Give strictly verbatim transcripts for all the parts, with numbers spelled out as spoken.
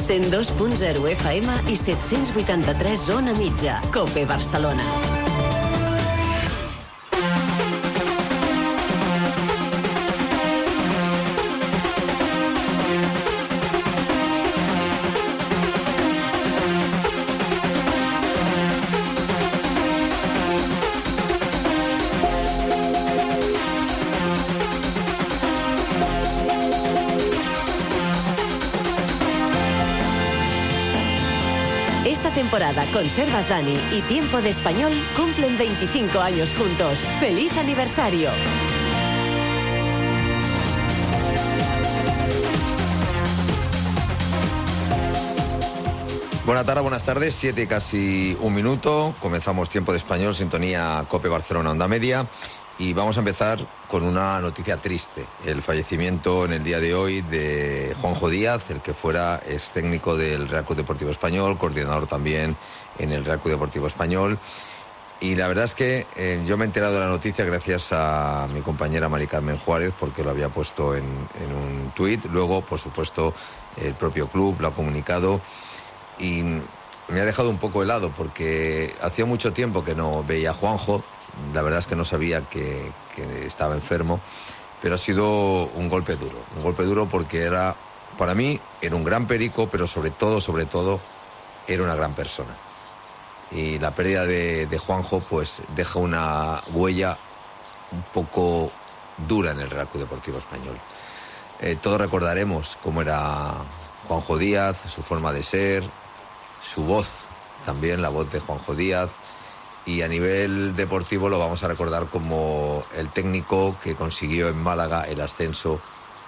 cent dos punt zero F M i set-cents vuitanta-tres zona mitja. COPE Barcelona. Temporada Conservas Dani y Tiempo de Español cumplen veinticinco años juntos. ¡Feliz aniversario! Buenas tardes, buenas tardes, siete y casi un minuto. Comenzamos Tiempo de Español, sintonía COPE Barcelona, onda media. Y vamos a empezar con una noticia triste. El fallecimiento en el día de hoy de Juanjo Díaz, el que fuera ex técnico del Real Club Deportivo Español, coordinador también en el Real Club Deportivo Español. Y la verdad es que eh, yo me he enterado de la noticia gracias a mi compañera Mari Carmen Juárez, porque lo había puesto en, en un tuit. Luego, por supuesto, el propio club lo ha comunicado. Y me ha dejado un poco helado porque hacía mucho tiempo que no veía a Juanjo. La verdad es que no sabía que, que estaba enfermo, pero ha sido un golpe duro, un golpe duro porque era, para mí, era un gran perico, pero sobre todo, sobre todo, era una gran persona. Y la pérdida de, de Juanjo, pues, deja una huella un poco dura en el Real Club Deportivo Español. Eh, todos recordaremos cómo era Juanjo Díaz, su forma de ser, su voz, también la voz de Juanjo Díaz. Y a nivel deportivo lo vamos a recordar como el técnico que consiguió en Málaga el ascenso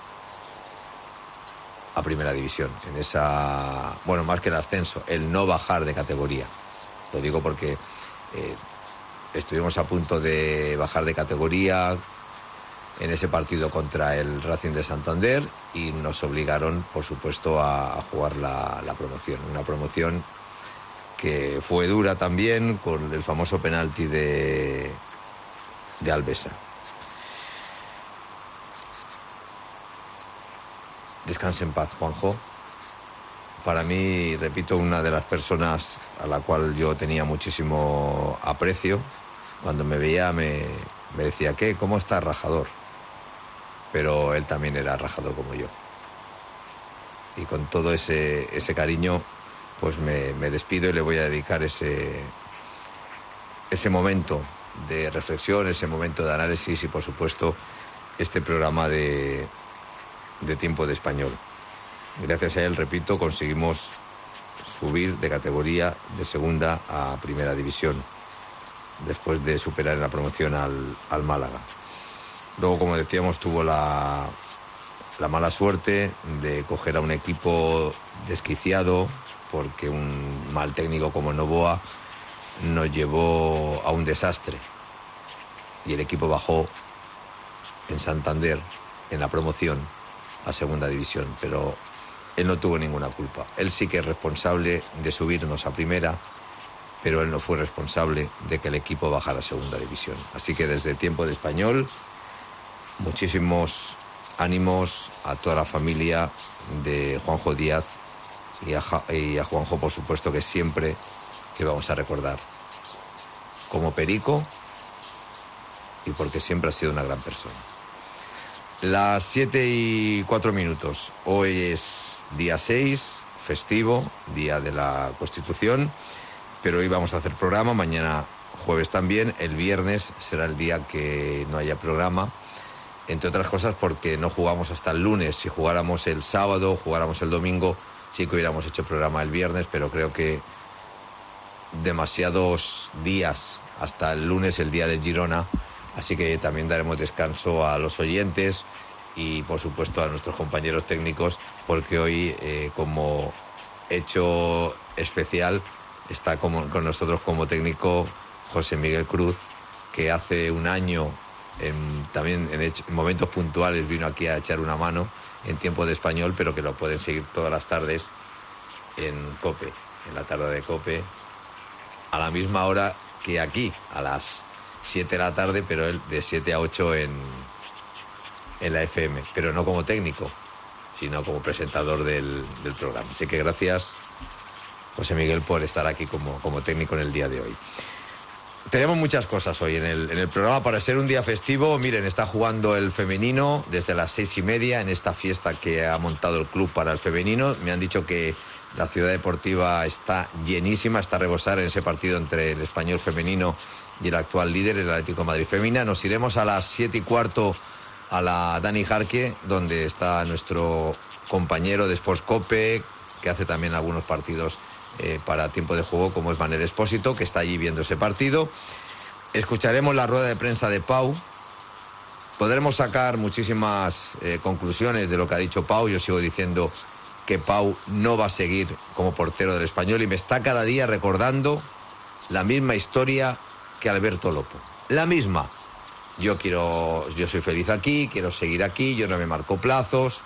a Primera División. En esa, bueno, más que el ascenso, el no bajar de categoría. Lo digo porque eh, estuvimos a punto de bajar de categoría en ese partido contra el Racing de Santander y nos obligaron, por supuesto, a, a jugar la, la promoción. Una promoción que fue dura también, con el famoso penalti de, de Alvesa. Descanse en paz, Juanjo. Para mí, repito, una de las personas a la cual yo tenía muchísimo aprecio. Cuando me veía me, me decía, ¿qué? ¿Cómo está Rajador? Pero él también era rajador como yo. Y con todo ese, ese cariño, pues me, me despido y le voy a dedicar ese, ese momento de reflexión, ese momento de análisis y, por supuesto, este programa de, de Tiempo de Español. Gracias a él, repito, conseguimos subir de categoría de segunda a Primera División, después de superar en la promoción al, al Málaga. Luego, como decíamos, tuvo la, la mala suerte de coger a un equipo desquiciado, porque un mal técnico como Novoa nos llevó a un desastre y el equipo bajó en Santander, en la promoción, a Segunda División, pero él no tuvo ninguna culpa. Él sí que es responsable de subirnos a Primera, pero él no fue responsable de que el equipo bajara a Segunda División. Así que desde Tiempo de Español, muchísimos ánimos a toda la familia de Juanjo Díaz y a, y a Juanjo, por supuesto, que siempre que vamos a recordar como perico y porque siempre ha sido una gran persona. Las siete y cuatro minutos. Hoy es día seis, festivo, día de la Constitución, pero hoy vamos a hacer programa, mañana jueves también, el viernes será el día que no haya programa, entre otras cosas porque no jugamos hasta el lunes. Si jugáramos el sábado, jugáramos el domingo, sí que hubiéramos hecho programa el viernes, pero creo que demasiados días hasta el lunes, el día de Girona, así que también daremos descanso a los oyentes y, por supuesto, a nuestros compañeros técnicos, porque hoy, eh, como hecho especial, está como, con nosotros como técnico José Miguel Cruz, que hace un año, en, también en, hecho, en momentos puntuales, vino aquí a echar una mano en Tiempo de Español, pero que lo pueden seguir todas las tardes en COPE, en la tarde de COPE, a la misma hora que aquí, a las siete de la tarde, pero él de siete a ocho en, en la F M, pero no como técnico, sino como presentador del, del programa. Así que gracias, José Miguel, por estar aquí como, como técnico en el día de hoy. Tenemos muchas cosas hoy en el, en el programa. Para ser un día festivo, miren, está jugando el femenino desde las seis y media en esta fiesta que ha montado el club para el femenino. Me han dicho que la ciudad deportiva está llenísima, está a rebosar en ese partido entre el Español femenino y el actual líder, el Atlético de Madrid femenina. Nos iremos a las siete y cuarto a la Dani Jarque, donde está nuestro compañero de Sports Cope, que hace también algunos partidos Eh, para tiempo de juego, como es Manel Expósito, que está allí viendo ese partido. Escucharemos la rueda de prensa de Pau. Podremos sacar muchísimas eh, conclusiones de lo que ha dicho Pau. Yo sigo diciendo que Pau no va a seguir como portero del Español y me está cada día recordando la misma historia que Alberto Lopo. La misma. Yo quiero, yo soy feliz aquí, quiero seguir aquí, yo no me marco plazos.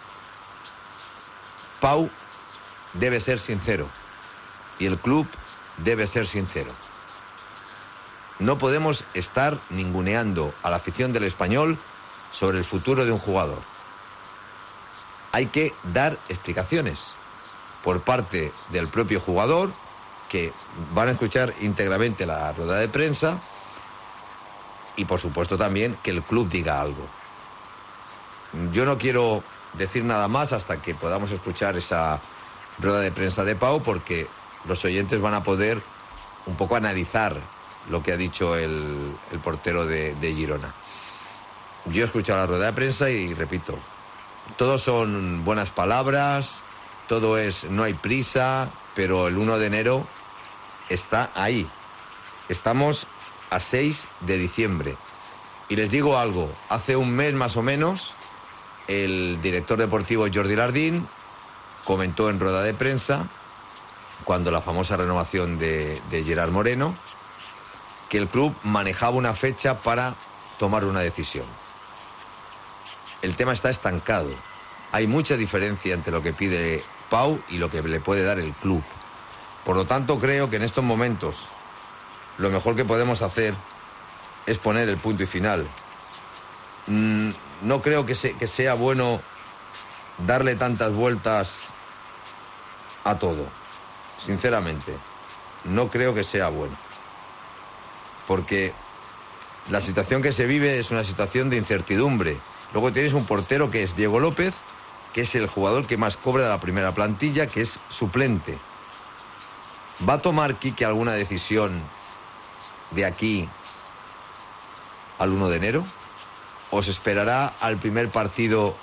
Pau debe ser sincero. Y el club debe ser sincero. No podemos estar ninguneando a la afición del Español sobre el futuro de un jugador. Hay que dar explicaciones por parte del propio jugador, que van a escuchar íntegramente la rueda de prensa, y por supuesto también que el club diga algo. Yo no quiero decir nada más hasta que podamos escuchar esa rueda de prensa de Pau, porque los oyentes van a poder un poco analizar lo que ha dicho el, el portero de, de Girona. Yo he escuchado la rueda de prensa y repito, todo son buenas palabras, todo es no hay prisa, pero el uno de enero está ahí. Estamos a seis de diciembre. Y les digo algo, hace un mes más o menos, el director deportivo Jordi Lardín comentó en rueda de prensa, cuando la famosa renovación de, de Gerard Moreno, que el club manejaba una fecha para tomar una decisión. El tema está estancado. Hay mucha diferencia entre lo que pide Pau y lo que le puede dar el club. Por lo tanto, creo que en estos momentos lo mejor que podemos hacer es poner el punto y final. Mm, no creo que, se, que sea bueno darle tantas vueltas a todo. Sinceramente, no creo que sea bueno. Porque la situación que se vive es una situación de incertidumbre. Luego tienes un portero que es Diego López, que es el jugador que más cobra de la primera plantilla, que es suplente. ¿Va a tomar Quique alguna decisión de aquí al uno de enero? ¿O se esperará al primer partido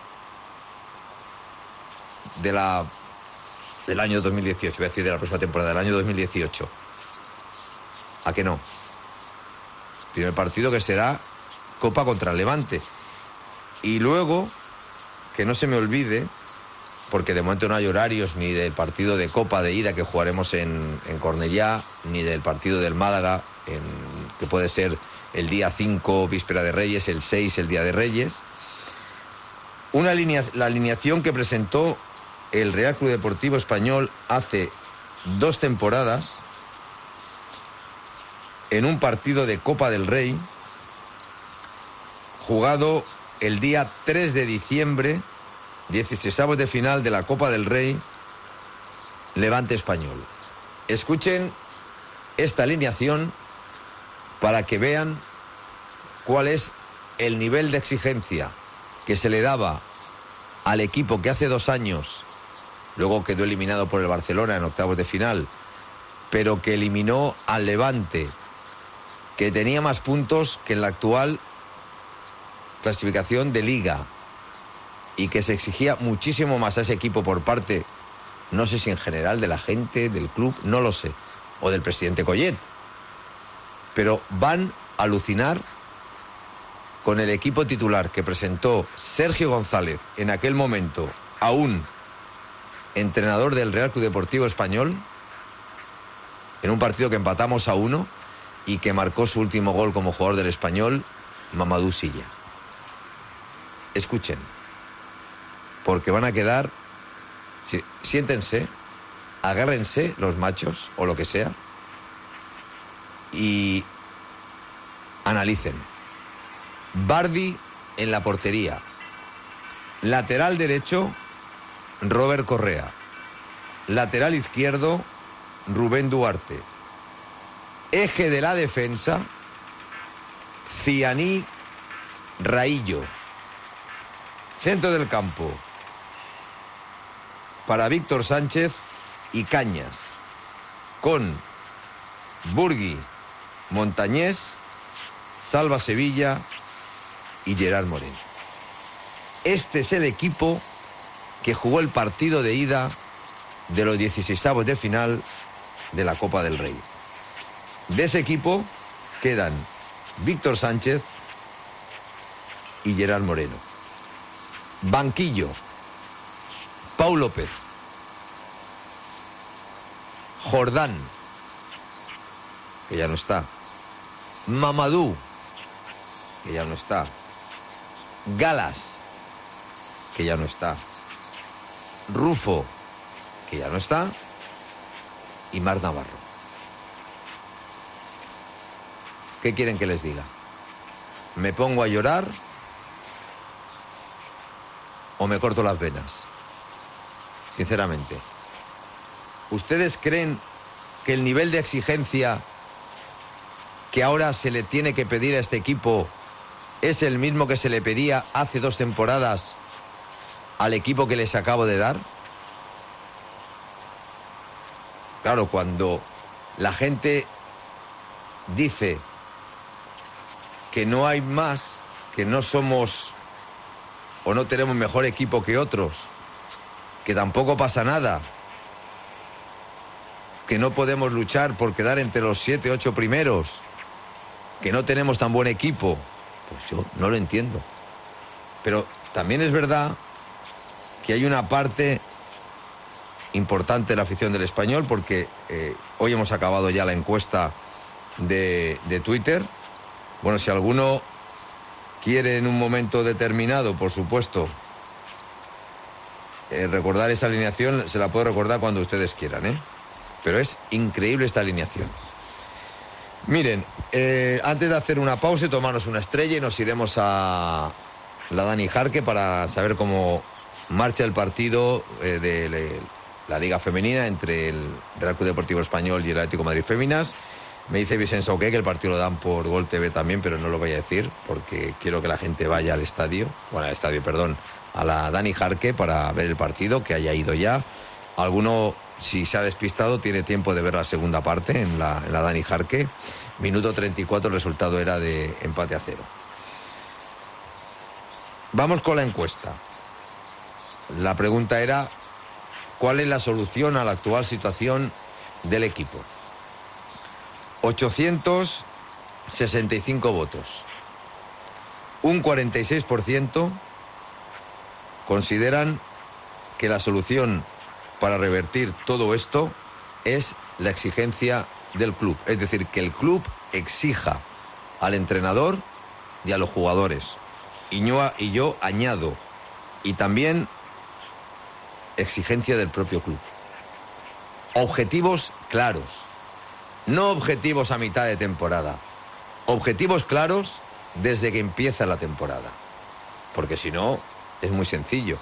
de la del año dos mil dieciocho, voy a decir de la próxima temporada, del año dos mil dieciocho? ¿A qué no? Primer partido que será Copa contra el Levante. Y luego, que no se me olvide, porque de momento no hay horarios ni del partido de Copa de ida que jugaremos en, en Cornellá, ni del partido del Málaga, en, que puede ser el día cinco, víspera de Reyes, el seis, el día de Reyes. Una alinea, la alineación que presentó el Real Club Deportivo Español hace dos temporadas en un partido de Copa del Rey jugado el día tres de diciembre, dieciseisavos de final de la Copa del Rey, Levante Español. Escuchen esta alineación para que vean cuál es el nivel de exigencia que se le daba al equipo que hace dos años luego quedó eliminado por el Barcelona en octavos de final, pero que eliminó al Levante, que tenía más puntos que en la actual clasificación de Liga, y que se exigía muchísimo más a ese equipo por parte, no sé si en general de la gente, del club, no lo sé, o del presidente Collet, pero van a alucinar con el equipo titular que presentó Sergio González, en aquel momento aún entrenador del Real Club Deportivo Español, en un partido que empatamos a uno y que marcó su último gol como jugador del Español, Mamadou Silla. Escuchen, porque van a quedar, sí, siéntense, agárrense los machos o lo que sea y analicen. Bardi en la portería, Lateral derecho, Robert Correa. Lateral izquierdo, Rubén Duarte. Eje de la defensa, Zianí, Raillo. Centro del campo, para Víctor Sánchez y Cañas, con Burgui, Montañés, Salva Sevilla y Gerard Moreno. Este es el equipo que jugó el partido de ida de los dieciseisavos de final de la Copa del Rey. De ese equipo quedan Víctor Sánchez y Gerard Moreno. Banquillo, Pau López, Jordán, que ya no está, Mamadou, que ya no está, Galas, que ya no está, Rufo, que ya no está, y Marc Navarro. ¿Qué quieren que les diga? ¿Me pongo a llorar o me corto las venas? Sinceramente. ¿Ustedes creen que el nivel de exigencia que ahora se le tiene que pedir a este equipo es el mismo que se le pedía hace dos temporadas al equipo que les acabo de dar? Claro, cuando la gente dice que no hay más, que no somos o no tenemos mejor equipo que otros, que tampoco pasa nada, que no podemos luchar por quedar entre los siete, ocho primeros, que no tenemos tan buen equipo, pues yo no lo entiendo. Pero también es verdad que hay una parte importante de la afición del Español, porque eh, hoy hemos acabado ya la encuesta de, de Twitter. Bueno, si alguno quiere en un momento determinado, por supuesto, eh, recordar esta alineación, se la puedo recordar cuando ustedes quieran, ¿eh? Pero es increíble esta alineación. Miren, eh, antes de hacer una pausa y tomarnos una estrella, y nos iremos a la Dani Jarque para saber cómo marcha el partido eh, de, de la Liga Femenina entre el Real Club Deportivo Español y el Atlético de Madrid Féminas. Me dice Vicente Sauqué que el partido lo dan por Gol T V también, pero no lo voy a decir porque quiero que la gente vaya al estadio, bueno, al estadio, perdón, a la Dani Jarque para ver el partido, que haya ido ya. Alguno, si se ha despistado, tiene tiempo de ver la segunda parte en la, en la Dani Jarque. Minuto treinta y cuatro, el resultado era de empate a cero. Vamos con la encuesta. La pregunta era: ¿cuál es la solución a la actual situación del equipo? ochocientos sesenta y cinco votos. Un cuarenta y seis por ciento consideran que la solución para revertir todo esto es la exigencia del club. Es decir, que el club exija al entrenador y a los jugadores. Y yo, y yo añado, y también exigencia del propio club. Objetivos claros. No objetivos a mitad de temporada. Objetivos claros desde que empieza la temporada. Porque si no, es muy sencillo.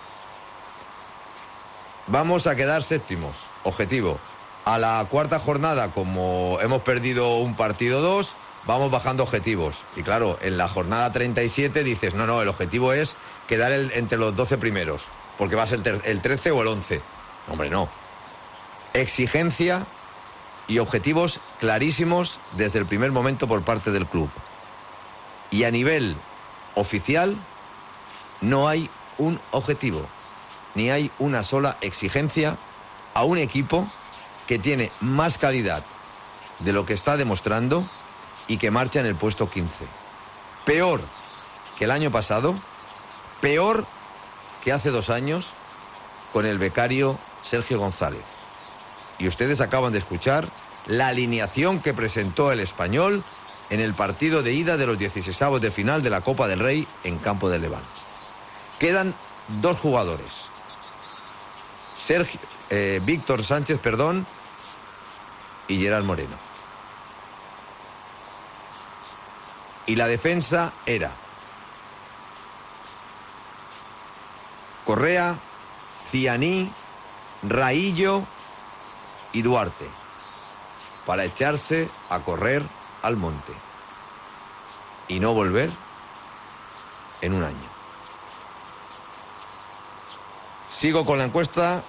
Vamos a quedar séptimos. Objetivo. A la cuarta jornada, como hemos perdido un partido dos, vamos bajando objetivos. Y claro, en la jornada treinta y siete dices, no, no, el objetivo es quedar el, entre los doce primeros. Porque va a ser el, el trece o el once. Hombre, no. Exigencia y objetivos clarísimos desde el primer momento por parte del club. Y a nivel oficial no hay un objetivo, ni hay una sola exigencia a un equipo que tiene más calidad de lo que está demostrando y que marcha en el puesto quince. Peor que el año pasado, peor que hace dos años con el becario Sergio González. Y ustedes acaban de escuchar la alineación que presentó el Español en el partido de ida de los dieciseisavos de final de la Copa del Rey en campo de Levante. Quedan dos jugadores. Sergio, eh, Víctor Sánchez, perdón, y Gerard Moreno. Y la defensa era Correa, Cianí, Raillo y Duarte, para echarse a correr al monte y no volver en un año. Sigo con la encuesta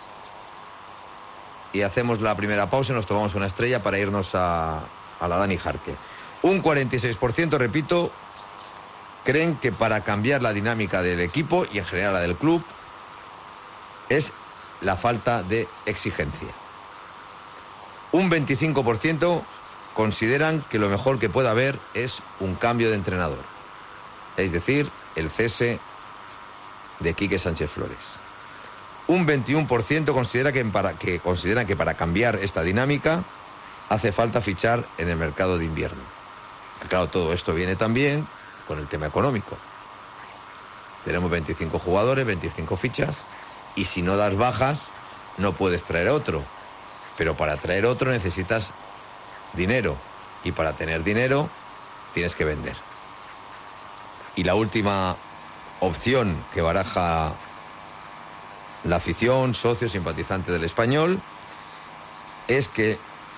y hacemos la primera pausa y nos tomamos una estrella para irnos a, a la Dani Jarque. Un cuarenta y seis por ciento, repito, creen que para cambiar la dinámica del equipo y en general la del club es la falta de exigencia. Un veinticinco por ciento consideran que lo mejor que puede haber es un cambio de entrenador, es decir, el cese de Quique Sánchez Flores. Un veintiuno por ciento considera que para, que consideran que para cambiar esta dinámica hace falta fichar en el mercado de invierno. Claro, todo esto viene también con el tema económico. Tenemos veinticinco jugadores, veinticinco fichas, y si no das bajas, no puedes traer otro. Pero para traer otro necesitas dinero, y para tener dinero tienes que vender. Y la última opción que baraja la afición, socio, simpatizante del Español, es que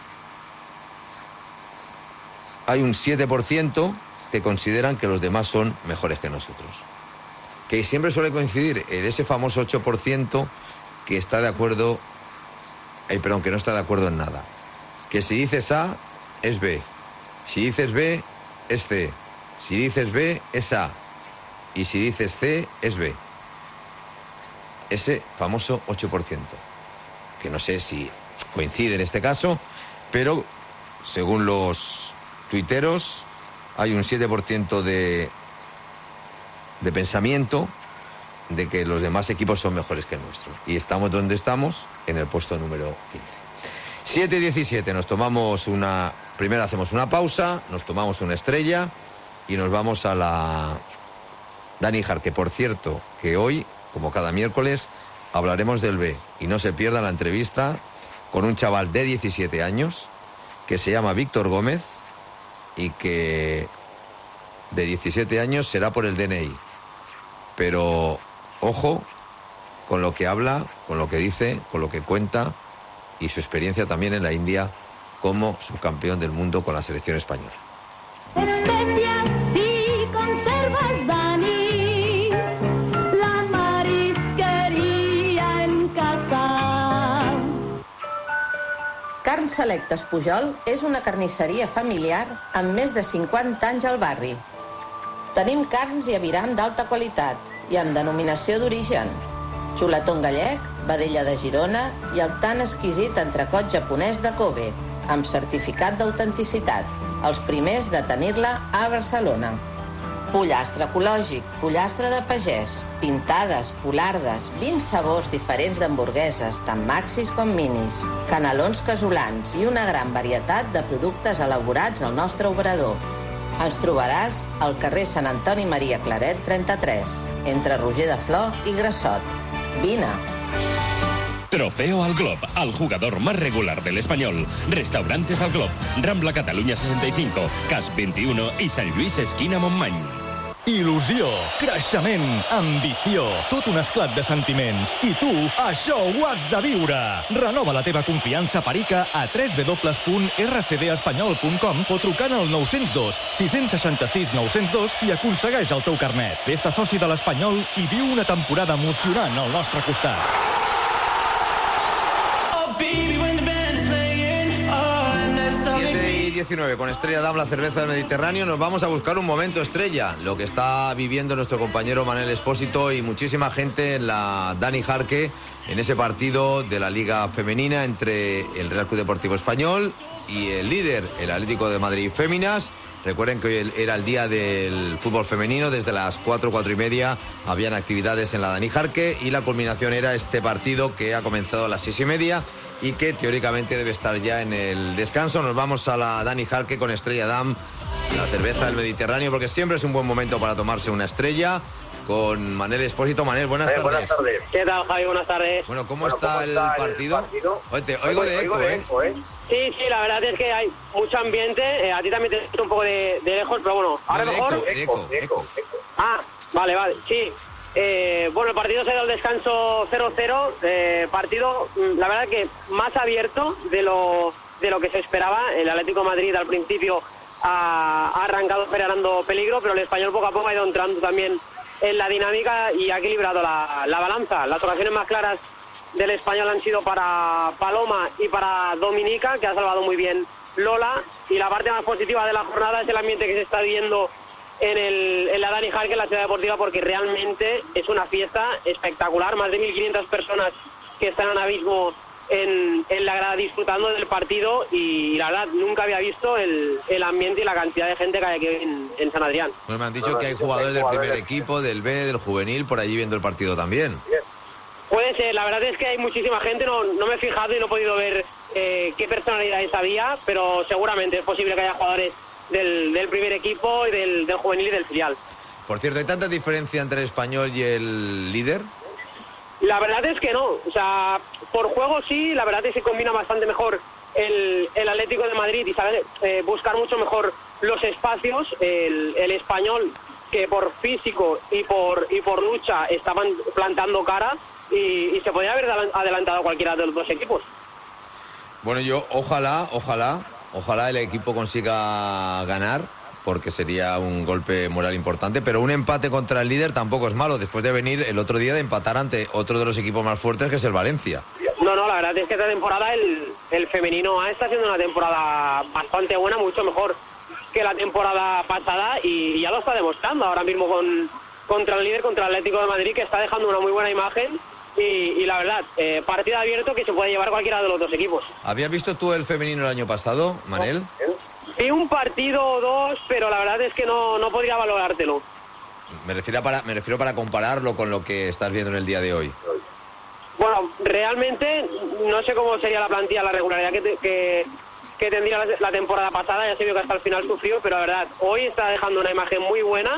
hay un siete por ciento que consideran que los demás son mejores que nosotros. Que siempre suele coincidir en ese famoso ocho por ciento que está de acuerdo, eh, perdón, que no está de acuerdo en nada. Que si dices A, es B. Si dices B, es C. Si dices B, es A. Y si dices C, es B. Ese famoso ocho por ciento. Que no sé si coincide en este caso, pero según los tuiteros hay un siete por ciento de, de pensamiento de que los demás equipos son mejores que el nuestro. Y estamos donde estamos, en el puesto número quince. siete diecisiete, nos tomamos una... Primero hacemos una pausa, nos tomamos una estrella y nos vamos a la Dani Jarque. Por cierto, que hoy, como cada miércoles, hablaremos del B. Y no se pierda la entrevista con un chaval de diecisiete años que se llama Víctor Gómez y que de diecisiete años será por el D N I. Pero ojo con lo que habla, con lo que dice, con lo que cuenta y su experiencia también en la India como subcampeón del mundo con la selección española. Especias si conservas, Dani, la marisqueria en casa. Carn Selectes Pujol és una carnisseria familiar amb més de cinquanta anys al barri. Tenim carns i aviram d'alta qualitat i amb denominació d'origen. Xuletón gallec, vedella de Girona i el tan exquisit entrecot japonès de Kobe, amb certificat d'autenticitat, els primers de tenir-la a Barcelona. Pollastre ecològic, pollastre de pagès, pintades, polardes, vint sabors diferents d'hamburgueses, tant maxis com minis, canelons casolans i una gran varietat de productes elaborats al nostre obrador. Ens trobaràs al carrer Sant Antoni Maria Claret trenta-tres, entre Roger de Flor i Grassot. Vine. Trofeo al Glob, al jugador más regular del Español. Restaurantes al Glob, Rambla Cataluña sesenta y cinco, Cas veintiuno i Sant Lluís esquina Montmany. Il·lusió, creixement, ambició, tot un esclat de sentiments. I tu, això ho has de viure. Renova la teva confiança per ICA a w w w punt r c d espanyol punt com o trucant al nou zero dos, sis sis sis, nou zero dos i aconsegueix el teu carnet. Fes-te soci de l'Espanyol i viu una temporada emocionant al nostre costat. diecinueve con Estrella Damm, la cerveza del Mediterráneo. Nos vamos a buscar un momento estrella, lo que está viviendo nuestro compañero Manel Espósito y muchísima gente en la Dani Jarque, en ese partido de la Liga Femenina entre el Real Club Deportivo Español y el líder, el Atlético de Madrid Féminas. Recuerden que hoy era el día del fútbol femenino, desde las cuatro, cuatro y media habían actividades en la Dani Jarque y la culminación era este partido que ha comenzado a las seis y media y que teóricamente debe estar ya en el descanso. Nos vamos a la Dani Jarque con Estrella Damm, la cerveza del Mediterráneo, porque siempre es un buen momento para tomarse una estrella. Con Manel Espósito. Manel, buenas eh, tardes. Buenas tardes. ¿Qué tal, Javi? Buenas tardes. Bueno, ¿cómo, bueno, está, ¿cómo el, está partido? el partido? Oye, te oigo de eco, ¿eh? eco, ¿eh? Sí, sí, la verdad es que hay mucho ambiente. Eh, a ti también te escucho un poco de, de lejos, pero bueno, ahora no, de mejor. Eco, de eco, eco, eco. Ah, vale, vale, sí. Eh, bueno, el partido se dio al descanso cero cero, eh, partido, la verdad que más abierto de lo, de lo que se esperaba. El Atlético de Madrid al principio ha, ha arrancado generando peligro, pero el Español poco a poco ha ido entrando también en la dinámica y ha equilibrado la, la balanza. Las ocasiones más claras del Español han sido para Paloma y para Dominica, que ha salvado muy bien Lola, y la parte más positiva de la jornada es el ambiente que se está viendo en, el, en la Dani Jarque, en la ciudad deportiva, porque realmente es una fiesta espectacular. Más de mil quinientas personas que están ahora mismo en, en la grada disfrutando del partido, y la verdad nunca había visto el, el ambiente y la cantidad de gente que hay aquí en, en San Adrián. Pues me han dicho que hay jugadores del primer equipo, del B, del juvenil, por allí viendo el partido también. Puede ser, la verdad es que hay muchísima gente, no, no me he fijado y no he podido ver eh, qué personalidades había, pero seguramente es posible que haya jugadores del, del primer equipo, y del, del juvenil y del filial. Por cierto, ¿hay tanta diferencia entre el Español y el líder? La verdad es que no, o sea, por juego sí, la verdad es que combina bastante mejor el, el Atlético de Madrid y sabe eh, buscar mucho mejor los espacios. El, el Español, que por físico y por, y por lucha estaban plantando cara, y, y se podría haber adelantado a cualquiera de los dos equipos. Bueno, yo ojalá, ojalá, ojalá el equipo consiga ganar, porque sería un golpe moral importante, pero un empate contra el líder tampoco es malo, después de venir el otro día de empatar ante otro de los equipos más fuertes, que es el Valencia. No, no, la verdad es que esta temporada el, el femenino A está haciendo una temporada bastante buena, mucho mejor que la temporada pasada, y, y ya lo está demostrando ahora mismo con, contra el líder, contra el Atlético de Madrid, que está dejando una muy buena imagen. Y, y la verdad, eh, partido abierto que se puede llevar cualquiera de los dos equipos. ¿Habías visto tú el femenino el año pasado, Manel? Sí, un partido o dos, pero la verdad es que no, no podría valorártelo. Me refiero, para, me refiero para compararlo con lo que estás viendo en el día de hoy. Bueno, realmente no sé cómo sería la plantilla, la regularidad que, te, que, que tendría la, la temporada pasada. Ya se vio que hasta el final sufrió, pero la verdad, hoy está dejando una imagen muy buena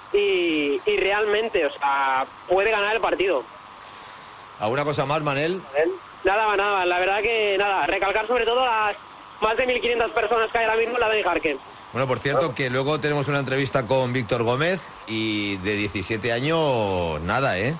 y, y realmente, o sea, puede ganar el partido. ¿Alguna cosa más, Manel? Nada, nada, la verdad que nada, recalcar sobre todo las más de mil quinientas personas que hay ahora mismo en la Dani Jarque. Bueno, por cierto, que luego tenemos una entrevista con Víctor Gómez, y de diecisiete años, nada, ¿eh?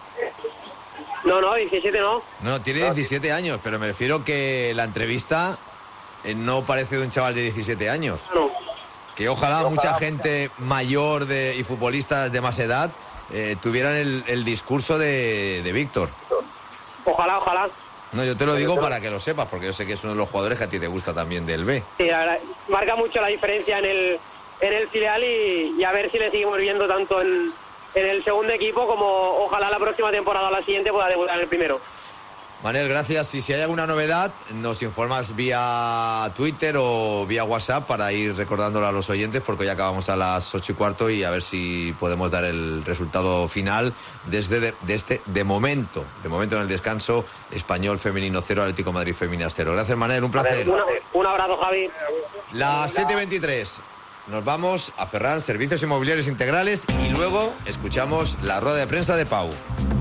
No, no, diecisiete no. No, tiene diecisiete años, pero me refiero que la entrevista eh, no parece de un chaval de diecisiete años. No. Que ojalá mucha gente mayor de, y futbolistas de más edad eh, tuvieran el, el discurso de, de Víctor. Ojalá, ojalá. No, yo te lo digo para que lo sepas, porque yo sé que es uno de los jugadores que a ti te gusta también del B. Sí, la verdad, marca mucho la diferencia en el, en el filial, y, y a ver si le seguimos viendo tanto en, en el segundo equipo como ojalá la próxima temporada o la siguiente pueda debutar en el primero. Manel, gracias. Y si hay alguna novedad, nos informas vía Twitter o vía WhatsApp para ir recordándolo a los oyentes, porque ya acabamos a las ocho y cuarto, y a ver si podemos dar el resultado final desde de, de este, de momento, de momento en el descanso, Español femenino cero, Atlético de Madrid femeninas cero. Gracias, Manel, un placer. Una, un abrazo, Javi. Las siete y veintitrés. Nos vamos a Ferran Servicios Inmobiliarios Integrales, y luego escuchamos la rueda de prensa de Pau.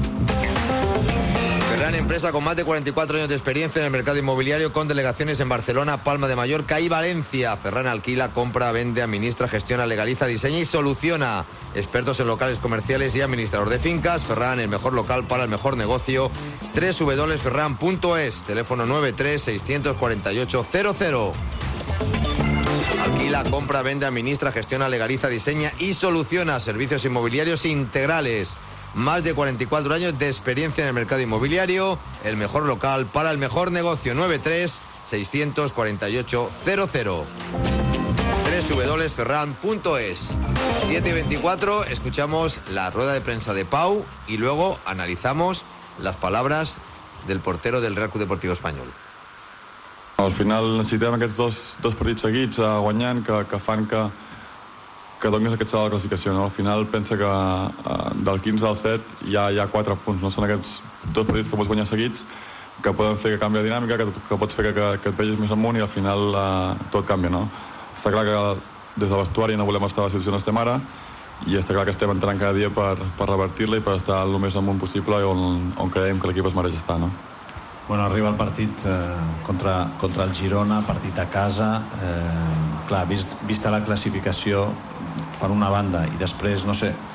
Ferran, empresa con más de cuarenta y cuatro años de experiencia en el mercado inmobiliario, con delegaciones en Barcelona, Palma de Mallorca y Valencia. Ferran alquila, compra, vende, administra, gestiona, legaliza, diseña y soluciona. Expertos en locales comerciales y administrador de fincas. Ferran, el mejor local para el mejor negocio. doble u doble u doble u punto ferran punto es. Teléfono nueve tres seis cuatro ocho cero cero. Alquila, compra, vende, administra, gestiona, legaliza, diseña y soluciona. Servicios inmobiliarios integrales. Más de cuarenta y cuatro años de experiencia en el mercado inmobiliario. El mejor local para el mejor negocio. nueve tres seis cuatro ocho cero cero. doble u doble u doble u punto ferran punto es. siete y veinticuatro. Escuchamos la rueda de prensa de Pau y luego analizamos las palabras del portero del Real Club Deportivo Espanyol. Al final necessitem aquests dos, dos partits seguits uh, guanyant que, que fan que, que donis aquest salt de classificació. No? Al final pensa que uh, del quinze al set hi ha, hi ha quatre punts. No? Són aquests dos partits que pots guanyar seguits que poden fer que canvi la dinàmica, que, que pots fer que, que, que et vegis més amunt, i al final uh, tot canvia. No? Està clar que des del vestuari no volem estar a la situació on estem ara, i està clar que estem entrant cada dia per, per revertir-la i per estar el més amunt possible on, on creiem que l'equip es mereix estar. No? Bueno, arriba el partit eh, contra, contra el Girona, partit a casa. Eh, clar, vist, vista la classificació per una banda, i després, no sé,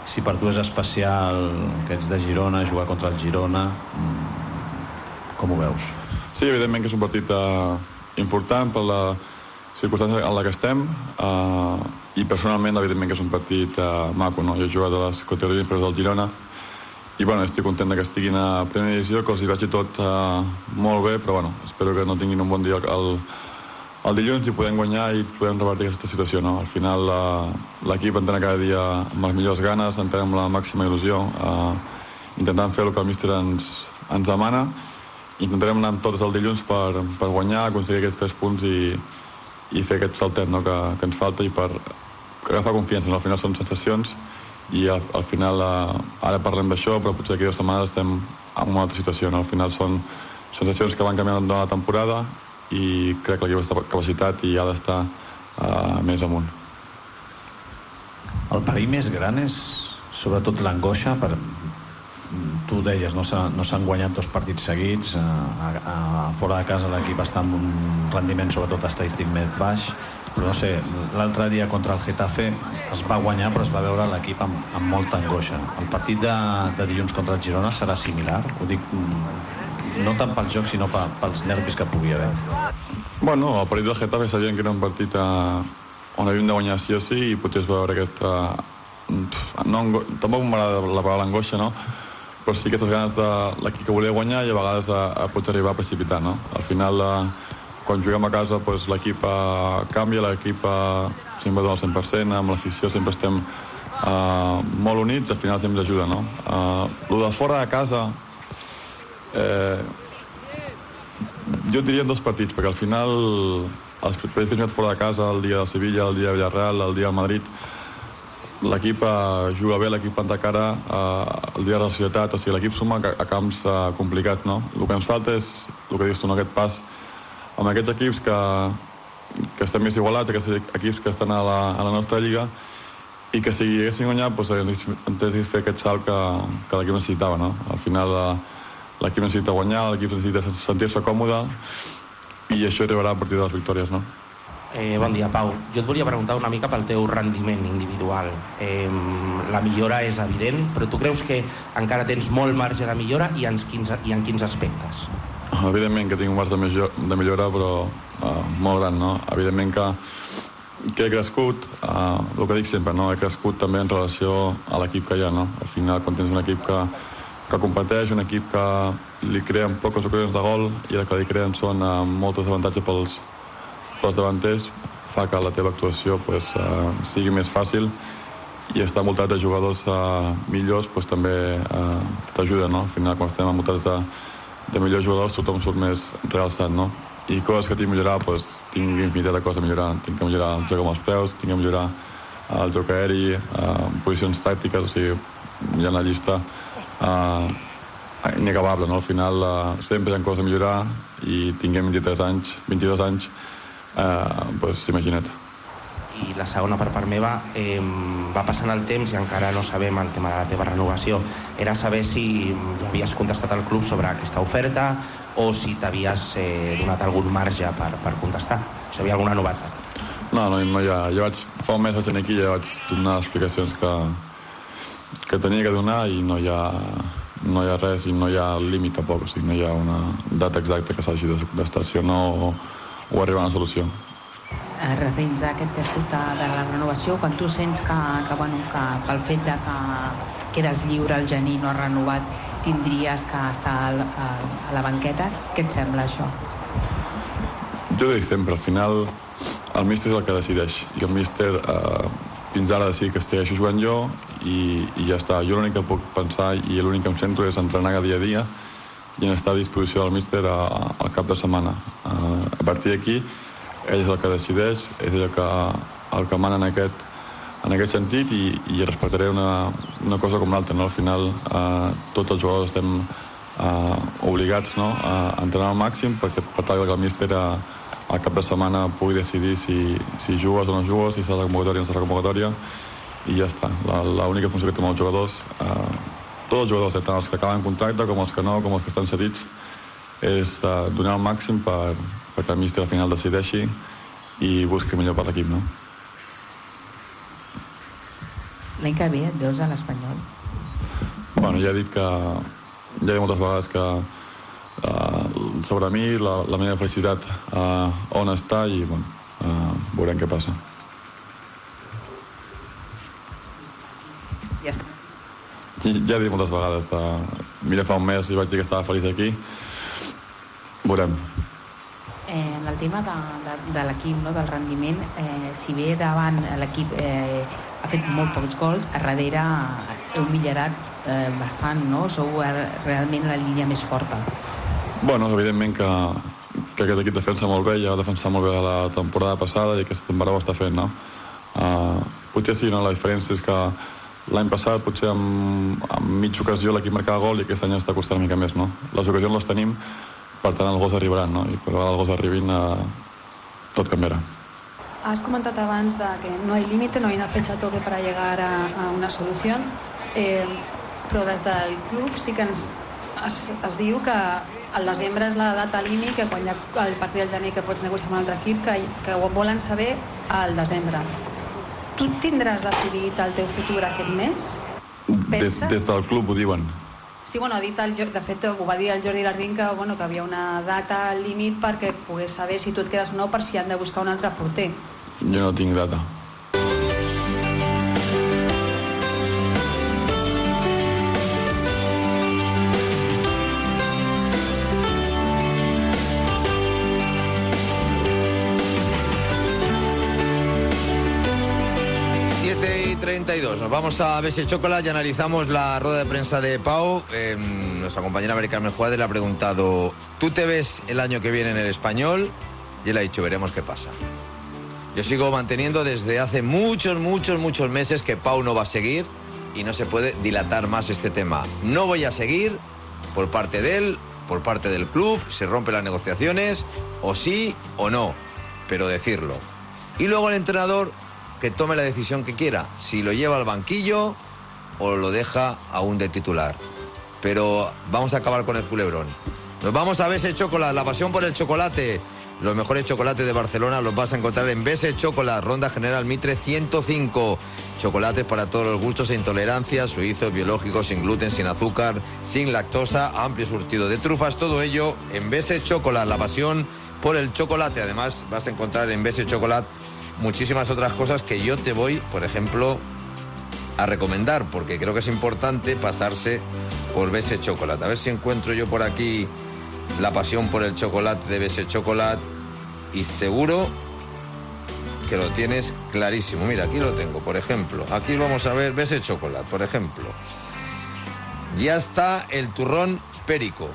si per tu és especial que ets de Girona, jugar contra el Girona, com ho veus? Sí, evidentment que és un partit uh, important per la circumstància en la que estem, uh, i personalment evidentment que és un partit uh, maco, no? Jo he jugat a les categories inferiors del Girona i bueno, estic content que estiguin a primera divisió, que els hi vagi tot uh, molt bé, però bueno, espero que no tinguin un bon dia el, el dilluns i podem guanyar i podem revertir aquesta situació, no? Al final uh, l'equip entrena cada dia amb les millors ganes, entrena amb la màxima il·lusió, uh, intentant fer el que el míster ens, ens demana. Intentarem anar amb tots el dilluns per, per guanyar, aconseguir aquests tres punts i, i fer aquest saltet, no? que, que ens falta i per agafar confiança. No? Al final són sensacions i al, al final eh, ara parlem d'això, però potser d'aquí dues setmanes estem en una altra situació. No? Al final són sensacions que van canviant durant la temporada i crec que l'equip està capacitat i ha d'estar eh, més amunt. El perill més gran és sobretot l'angoixa per... Tu deies, no s'han no guanyat dos partits seguits, a, a, a fora de casa l'equip està amb un rendiment sobretot estadístic més baix, però no sé, l'altre dia contra el Getafe es va guanyar però es va veure l'equip amb, amb molta angoixa. El partit de, de dilluns contra el Girona serà similar? Ho dic no tant pel joc sinó pels nervis que pugui haver. Bueno, el partit del Getafe sabien que era un partit a, on havíem de guanyar sí o sí i potser es va veure aquesta... No, tampoc m'agrada la paraula angoixa, no? Però sí aquestes ganes de l'equip que volia guanyar i a vegades a, a pots arribar a precipitar, no? Al final, eh, quan juguem a casa, pues, l'equip eh, canvia, l'equip eh, sempre dona el cent per cent, amb l'afició sempre estem eh, molt units, al final sempre ajuda, no? Eh, lo de fora de casa, eh, jo diria en dos partits, perquè al final els partits que hem jugat fora de casa, el dia de Sevilla, el dia de Villarreal, el dia de Madrid, l'equip uh, juga bé, l'equip planta cara uh, el dia de la societat, o sigui, l'equip suma a, a camps uh, complicats, no? El que ens falta és, el que dius tu, no, aquest pas amb aquests equips que, que estan més igualats, aquests equips que estan a la, a la nostra lliga i que si haguessin guanyat, doncs ens haguessin fer aquest salt que, que l'equip necessitava, no? Al final uh, l'equip necessita guanyar, l'equip necessita sentir-se còmode i això arribarà a partir de les victòries, no? Eh, bon dia, Pau. Jo et volia preguntar una mica pel teu rendiment individual. Eh, la millora és evident, però tu creus que encara tens molt marge de millora i en quins, i en quins aspectes? Evidentment que tinc un marge de, millor, de millora, però uh, molt gran, no? Evidentment que, que he crescut, uh, el que dic sempre, no? He crescut també en relació a l'equip que hi ha, no? Al final, quan tens un equip que, que competeix, un equip que li creen poques ocasions de gol i el que li creen són uh, moltes avantatges pels pels davanters, fa que la teva actuació pues, uh, sigui més fàcil i estar envoltat de jugadors uh, millors pues, també uh, t'ajuda, no? Al final, quan estem envoltats de, de millors jugadors, tothom surt més realçat, no? I coses que tinc que millorar, pues, tinc infinitat de coses a millorar. Tinc que millorar el joc amb els peus, tinc que millorar uh, el joc aeri, uh, posicions tàctiques, o sigui, hi ha una llista uh, inacabable, no? Al final, uh, sempre hi ha coses a millorar i tinguem vint-i-tres anys, vint-i-dos anys, Uh, pues, imagina't. I la segona per part meva, eh, va passant el temps i encara no sabem el tema de la teva renovació. Era saber si havies contestat al club sobre aquesta oferta o si t'havies eh, donat algun marge per, per contestar, si hi havia alguna novetat. No, no, no hi ha. Jo vaig, fa un mes vaig venir aquí i ja vaig donar explicacions que, que tenia que donar i no hi ha, no hi ha res i no hi ha límit tampoc, o sigui, no hi ha una data exacta que s'hagi de contestar, si no o, o arribar a una solució. Referents a aquest que has dit de, de la renovació, quan tu sents que, que, bueno, que pel fet de que quedes lliure el gener no has renovat, tindries que estar a, a, a la banqueta, què et sembla això? Jo dic sempre, al final el míster és el que decideix i el míster eh, fins ara decidit que segueixo jugant jo i, i ja està. Jo l'únic que puc pensar i l'únic que em centro és entrenar dia a dia i en estar a disposició del míster al cap de setmana. Uh, a partir d'aquí, ell és el que decideix, és el que, el que mana en aquest, en aquest sentit i, i respectaré una, una cosa com l'altra, no? Al final, uh, tots els jugadors estem uh, obligats, no? a entrenar al màxim perquè per tal que el míster uh, al cap de setmana pugui decidir si, si jugues o no jugues, si serà la convocatòria o no serà la convocatòria i ja està. L'única funció que tenim els jugadors, uh, tots els jugadors, tant els que acaben contracte com els que no, com els que estan cedits, és uh, donar el màxim per, perquè el míster al final decideixi i busqui millor per l'equip, no? L'any que ve et veus a l'Espanyol? Bueno, ja he dit que... Ja he dit moltes vegades que uh, sobre mi, la, la meva felicitat uh, on està i bueno, uh, veurem què passa. Ja està. Ja he dit moltes vegades. Uh, mira, fa un mes i vaig dir que estava feliç aquí. Veurem. Eh, en el tema de, de, de l'equip, no, del rendiment, eh, si bé davant l'equip eh, ha fet molt pocs gols, a darrere heu millorat eh, bastant, no? Sou realment la línia més forta. Bueno, evidentment que, que aquest equip defensa molt bé, ja va defensar molt bé la temporada passada i aquesta temporada ho està fent, no? Uh, potser sí, no? La diferència és que l'any passat potser amb, amb mitja ocasió l'equip marcava gol i aquest any està costant una mica més, no? Les ocasions les tenim, per tant els gols arribaran, no? I per vegada els gols arribin eh, tot canviarà. Has comentado antes de que no hay límite, no hay una fecha tope para llegar a, a una solución, eh, però des del club sí que ens, es, es diu que el desembre és la data límit, que quan hi ha el partit del gener que pots negociar amb un altre equip, que, que ho volen saber al desembre. Tu tindràs decidit el teu futur aquest mes? Des, des del club ho diuen. Sí, bueno, ha dit el, de fet ho va dir el Jordi Lardín que, bueno, que havia una data límit perquè pogués saber si tu et quedes o no, per si han de buscar un altre porter. Jo no tinc data. treinta y dos. Nos vamos a B S Chocolate y analizamos la rueda de prensa de Pau. Eh, nuestra compañera Mari Carmen Juárez le ha preguntado: ¿tú te ves el año que viene en el Español? Y él ha dicho: veremos qué pasa. Yo sigo manteniendo desde hace muchos, muchos, muchos meses que Pau no va a seguir y no se puede dilatar más este tema. No voy a seguir por parte de él, por parte del club, se rompen las negociaciones, o sí o no, pero decirlo. Y luego el entrenador que tome la decisión que quiera, si lo lleva al banquillo o lo deja aún de titular. Pero vamos a acabar con el culebrón. Nos vamos a B S Chocolate, la pasión por el chocolate. Los mejores chocolates de Barcelona los vas a encontrar en B S Chocolate, Ronda General Mitre ciento cinco. Chocolates para todos los gustos e intolerancias, suizos, biológicos, sin gluten, sin azúcar, sin lactosa, amplio surtido de trufas, todo ello en B S Chocolate, la pasión por el chocolate. Además vas a encontrar en B S Chocolate muchísimas otras cosas que yo te voy, por ejemplo, a recomendar, porque creo que es importante pasarse por B S Chocolate. A ver si encuentro yo por aquí la pasión por el chocolate de B S Chocolate, y seguro que lo tienes clarísimo. Mira, aquí lo tengo, por ejemplo. Aquí vamos a ver B S Chocolate, por ejemplo. Ya está el turrón Perico.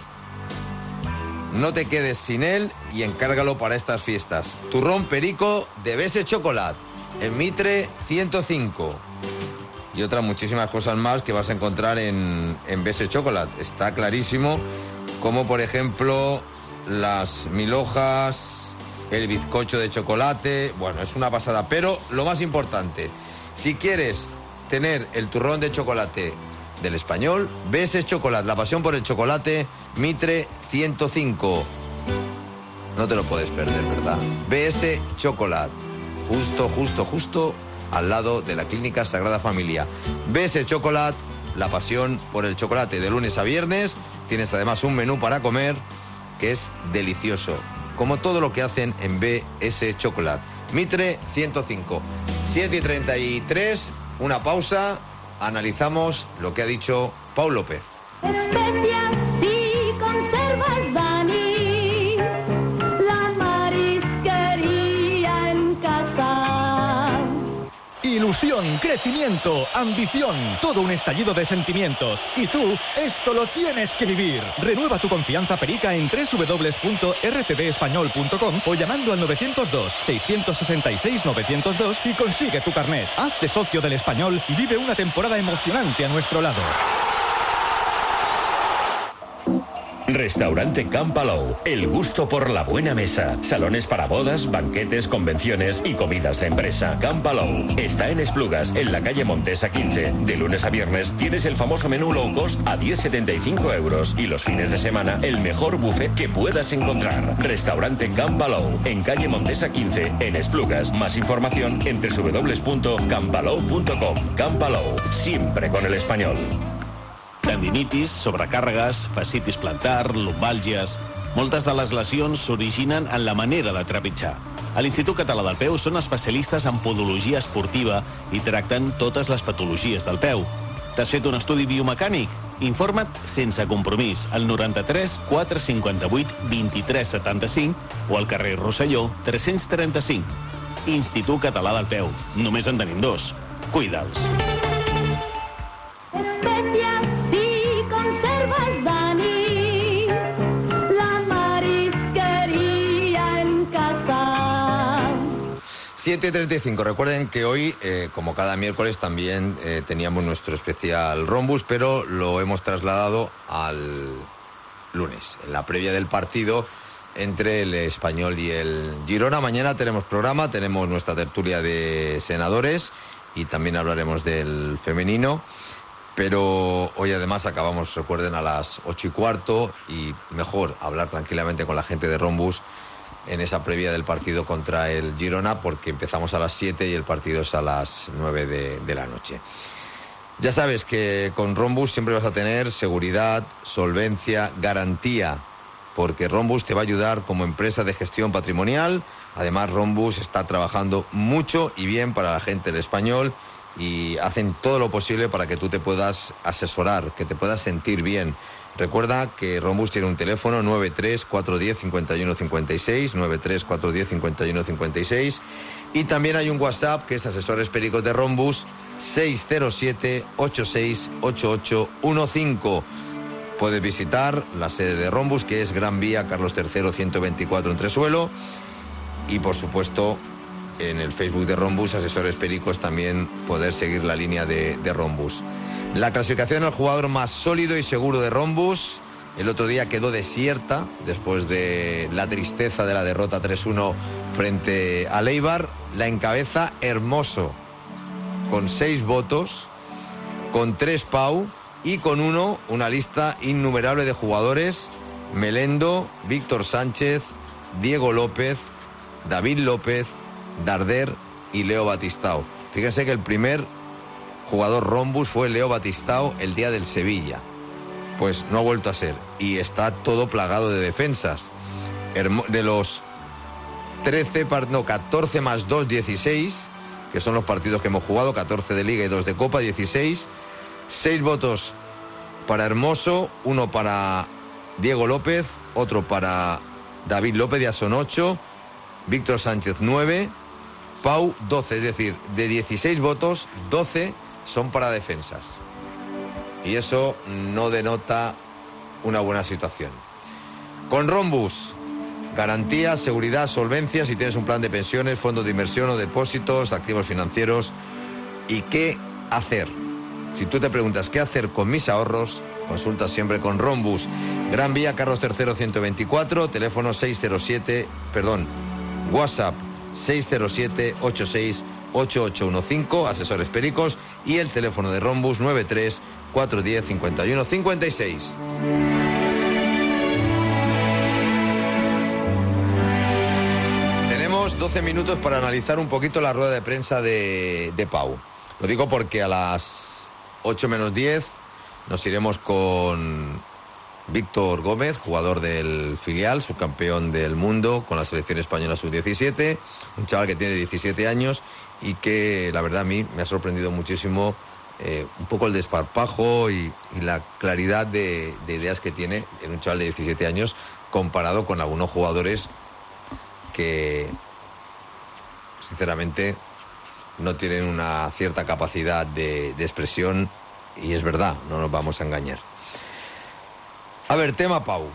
No te quedes sin él y encárgalo para estas fiestas. Turrón Perico de B S Chocolate, en Mitre ciento cinco. Y otras muchísimas cosas más que vas a encontrar en, en B S Chocolate. Está clarísimo, como por ejemplo las mil hojas, el bizcocho de chocolate. Bueno, es una pasada. Pero lo más importante, si quieres tener el turrón de chocolate del Español, B S Chocolate, la pasión por el chocolate, Mitre ciento cinco. No te lo puedes perder, ¿verdad? B S Chocolate, justo, justo, justo al lado de la Clínica Sagrada Familia. B S Chocolate, la pasión por el chocolate, de lunes a viernes. Tienes además un menú para comer que es delicioso, como todo lo que hacen en B S Chocolate. Mitre ciento cinco. siete y treinta y tres, una pausa. Analizamos lo que ha dicho Pau López. Especias y conservas Dani, la marisquería en casa. Ilusión, crecimiento, ambición, todo un estallido de sentimientos. Y tú, esto lo tienes que vivir. Renueva tu confianza perica en doble u doble u doble u punto r c d español punto com o llamando al nueve cero dos, seis seis seis, nueve cero dos y consigue tu carnet. Hazte socio del Español y vive una temporada emocionante a nuestro lado. Restaurante Can Palou, el gusto por la buena mesa. Salones para bodas, banquetes, convenciones y comidas de empresa. Can Palou está en Esplugas, en la calle Montesa quince. De lunes a viernes tienes el famoso menú low cost a diez con setenta y cinco euros y los fines de semana el mejor buffet que puedas encontrar. Restaurante Can Palou, en calle Montesa quince, en Esplugas. Más información en doble u doble u doble u punto can palou punto com. Can Palou, siempre con el español. Tendinitis, sobrecàrregues, fascitis plantar, lumbàlgies... Moltes de les lesions s'originen en la manera de trepitjar. A l'Institut Català del Peu són especialistes en podologia esportiva i tracten totes les patologies del peu. T'has fet un estudi biomecànic? Informa't sense compromís al noranta-tres quatre cinquanta-vuit vint-i-tres setanta-cinc o al carrer Rosselló tres-cents trenta-cinc. Institut Català del Peu. Només en tenim dos. Cuida'ls. Especias y conservas Dani, la marisquería en casa. siete y treinta y cinco. Recuerden que hoy, eh, como cada miércoles, también eh, teníamos nuestro especial Rombus, pero lo hemos trasladado al lunes, en la previa del partido entre el Español y el Girona. Mañana tenemos programa, tenemos nuestra tertulia de senadores y también hablaremos del femenino. Pero hoy además acabamos, recuerden, a las ocho y cuarto y mejor hablar tranquilamente con la gente de Rombus en esa previa del partido contra el Girona, porque empezamos a las siete y el partido es a las nueve de, de la noche. Ya sabes que con Rombus siempre vas a tener seguridad, solvencia, garantía, porque Rombus te va a ayudar como empresa de gestión patrimonial. Además, Rombus está trabajando mucho y bien para la gente del Español y hacen todo lo posible para que tú te puedas asesorar, que te puedas sentir bien. Recuerda que Rombus tiene un teléfono nueve tres cuatro uno cero cinco uno cinco seis, nueve tres cuatro uno cero cinco uno cinco seis, y también hay un WhatsApp que es Asesores Pericos de Rombus seis cero siete ocho seis ocho ocho uno cinco. Puedes visitar la sede de Rombus, que es Gran Vía Carlos tercero ciento veinticuatro en Tresuelo, y por supuesto en el Facebook de Rombus, Asesores Pericos, también poder seguir la línea de, de Rombus. La clasificación al jugador más sólido y seguro de Rombus el otro día quedó desierta después de la tristeza de la derrota tres uno frente a Eibar. La encabeza Hermoso con seis votos, con tres Pau y con uno una lista innumerable de jugadores: Melendo, Víctor Sánchez, Diego López, David López, Darder y Leo Batistao. Fíjense que el primer jugador Rombus fue Leo Batistao el día del Sevilla. Pues no ha vuelto a ser. Y está todo plagado de defensas. De los trece, no, catorce más dos, dieciséis, que son los partidos que hemos jugado, catorce de Liga y dos de Copa, dieciséis. seis votos para Hermoso, uno para Diego López, otro para David López, ya son ocho. Víctor Sánchez, nueve. Pau, doce, es decir, de dieciséis votos, doce son para defensas. Y eso no denota una buena situación. Con Rombus, garantía, seguridad, solvencia, si tienes un plan de pensiones, fondos de inversión o depósitos, activos financieros. ¿Y qué hacer? Si tú te preguntas qué hacer con mis ahorros, consulta siempre con Rombus. Gran Vía Carlos tercero ciento veinticuatro, teléfono seis cero siete, perdón, WhatsApp seis cero siete ocho seis ocho ocho uno cinco, Asesores Pericos, y el teléfono de Rombus nueve tres cuatro uno cero cinco uno cinco seis. Tenemos doce minutos para analizar un poquito la rueda de prensa de, de Pau. Lo digo porque a las ocho menos diez nos iremos con Víctor Gómez, jugador del filial, subcampeón del mundo con la selección española sub diecisiete, un chaval que tiene diecisiete años y que la verdad a mí me ha sorprendido muchísimo eh, un poco el desparpajo y, y la claridad de, de ideas que tiene en un chaval de diecisiete años comparado con algunos jugadores que sinceramente no tienen una cierta capacidad de, de expresión, y es verdad, no nos vamos a engañar. A ver, tema Pau.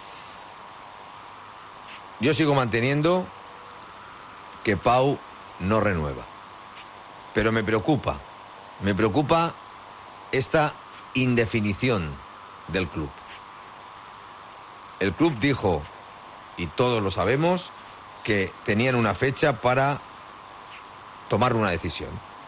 Yo sigo manteniendo que Pau no renueva. Pero me preocupa. Me preocupa esta indefinición del club. el club dijo, y todos lo sabemos, que tenían una fecha para tomar una decisión.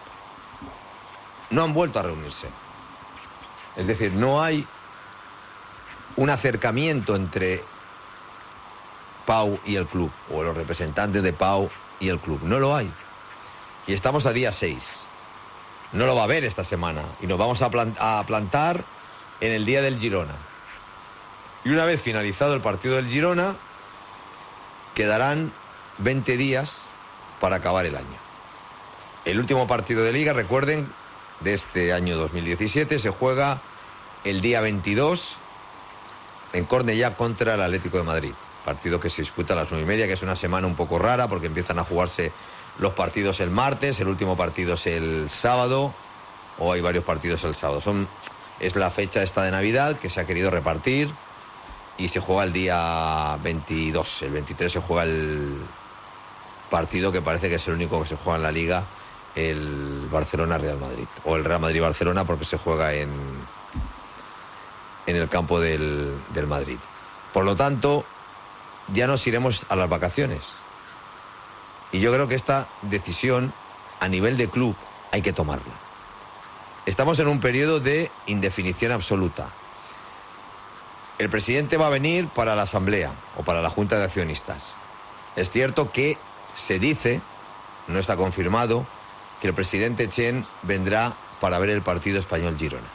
No han vuelto a reunirse. Es decir, no hay un acercamiento entre Pau y el club, o los representantes de Pau y el club. No lo hay. Y estamos a día seis. No lo va a haber esta semana. Y nos vamos a, plant- a plantar en el día del Girona. Y una vez finalizado el partido del Girona, quedarán veinte días para acabar el año. El último partido de Liga, recuerden, de este año dos mil diecisiete, se juega el día veintidós en Cornellá contra el Atlético de Madrid. Partido que se disputa a las nueve y media, que es una semana un poco rara porque empiezan a jugarse los partidos el martes, el último partido es el sábado, o hay varios partidos el sábado. Son, es la fecha esta de Navidad que se ha querido repartir y se juega el día veintidós. El veintitrés se juega el partido que parece que es el único que se juega en la Liga, el Barcelona-Real Madrid, o el Real Madrid-Barcelona, porque se juega en, en el campo del, del Madrid. Por lo tanto, ya nos iremos a las vacaciones. Y yo creo que esta decisión, a nivel de club, hay que tomarla. Estamos en un periodo de indefinición absoluta. El presidente va a venir para la asamblea o para la junta de accionistas. Es cierto que se dice, no está confirmado, que el presidente Chen vendrá para ver el partido Español-Girona.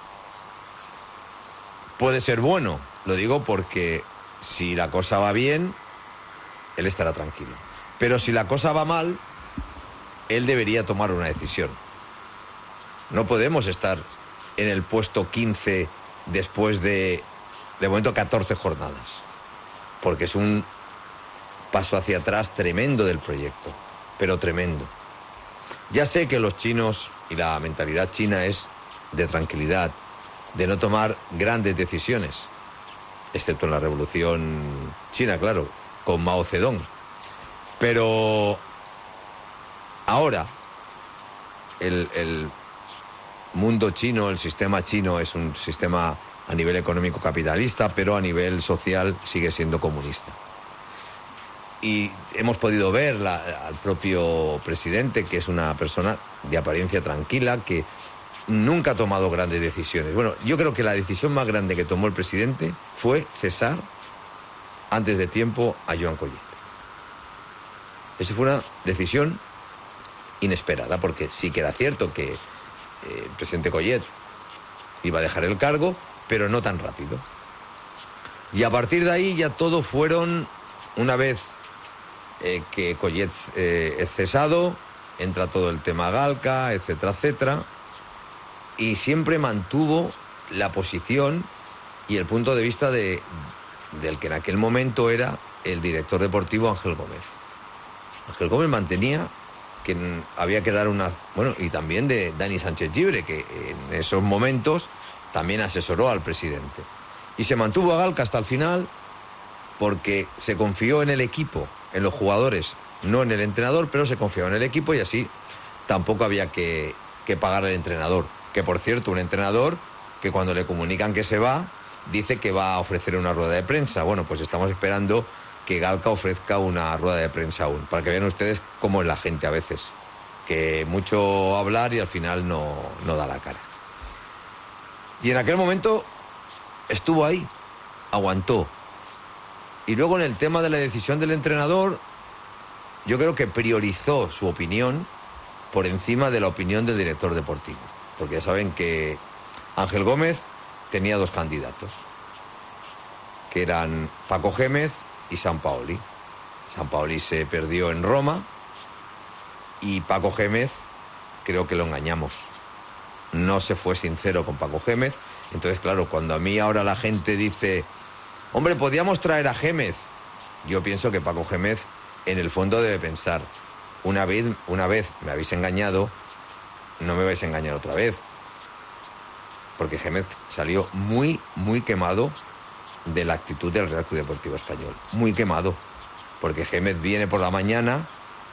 Puede ser bueno, lo digo porque si la cosa va bien, él estará tranquilo. Pero si la cosa va mal, él debería tomar una decisión. No podemos estar en el puesto quince después de, de momento, catorce jornadas. Porque es un paso hacia atrás tremendo del proyecto. Pero tremendo. Ya sé que los chinos y la mentalidad china es de tranquilidad, de no tomar grandes decisiones. Excepto en la Revolución China, claro, con Mao Zedong. Pero ahora el, el mundo chino, el sistema chino es un sistema a nivel económico capitalista, pero a nivel social sigue siendo comunista. Y hemos podido ver la, al propio presidente, que es una persona de apariencia tranquila, que nunca ha tomado grandes decisiones. Bueno, yo creo que la decisión más grande que tomó el presidente fue cesar antes de tiempo a Joan Collet. Esa fue una decisión inesperada, porque sí que era cierto que eh, el presidente Collet iba a dejar el cargo, pero no tan rápido. Y a partir de ahí ya todo fueron, una vez eh, que Collet eh, es cesado, entra todo el tema Galca, etcétera, etcétera, y siempre mantuvo la posición y el punto de vista de, del que en aquel momento era el director deportivo Ángel Gómez. Ángel Gómez mantenía que había que dar una... Bueno, y también de Dani Sánchez Llibre, que en esos momentos también asesoró al presidente. Y se mantuvo a Galca hasta el final porque se confió en el equipo, en los jugadores, no en el entrenador, pero se confió en el equipo y así tampoco había que, que pagar al entrenador. Que, por cierto, un entrenador que cuando le comunican que se va, dice que va a ofrecer una rueda de prensa. Bueno, pues estamos esperando que Galca ofrezca una rueda de prensa aún, para que vean ustedes cómo es la gente a veces, que mucho hablar y al final no, no da la cara. Y en aquel momento estuvo ahí, aguantó. Y luego en el tema de la decisión del entrenador, yo creo que priorizó su opinión por encima de la opinión del director deportivo. Porque ya saben que Ángel Gómez tenía dos candidatos, que eran Paco Gémez y Sampaoli. Sampaoli se perdió en Roma y Paco Gémez creo que lo engañamos. No se fue sincero con Paco Gémez. Entonces, claro, cuando a mí ahora la gente dice, hombre, podíamos traer a Gémez, yo pienso que Paco Gémez en el fondo debe pensar, una vez, una vez me habéis engañado, no me vais a engañar otra vez. Porque Gémez salió muy, muy quemado de la actitud del Real Club Deportivo Español. Muy quemado. Porque Gémez viene por la mañana,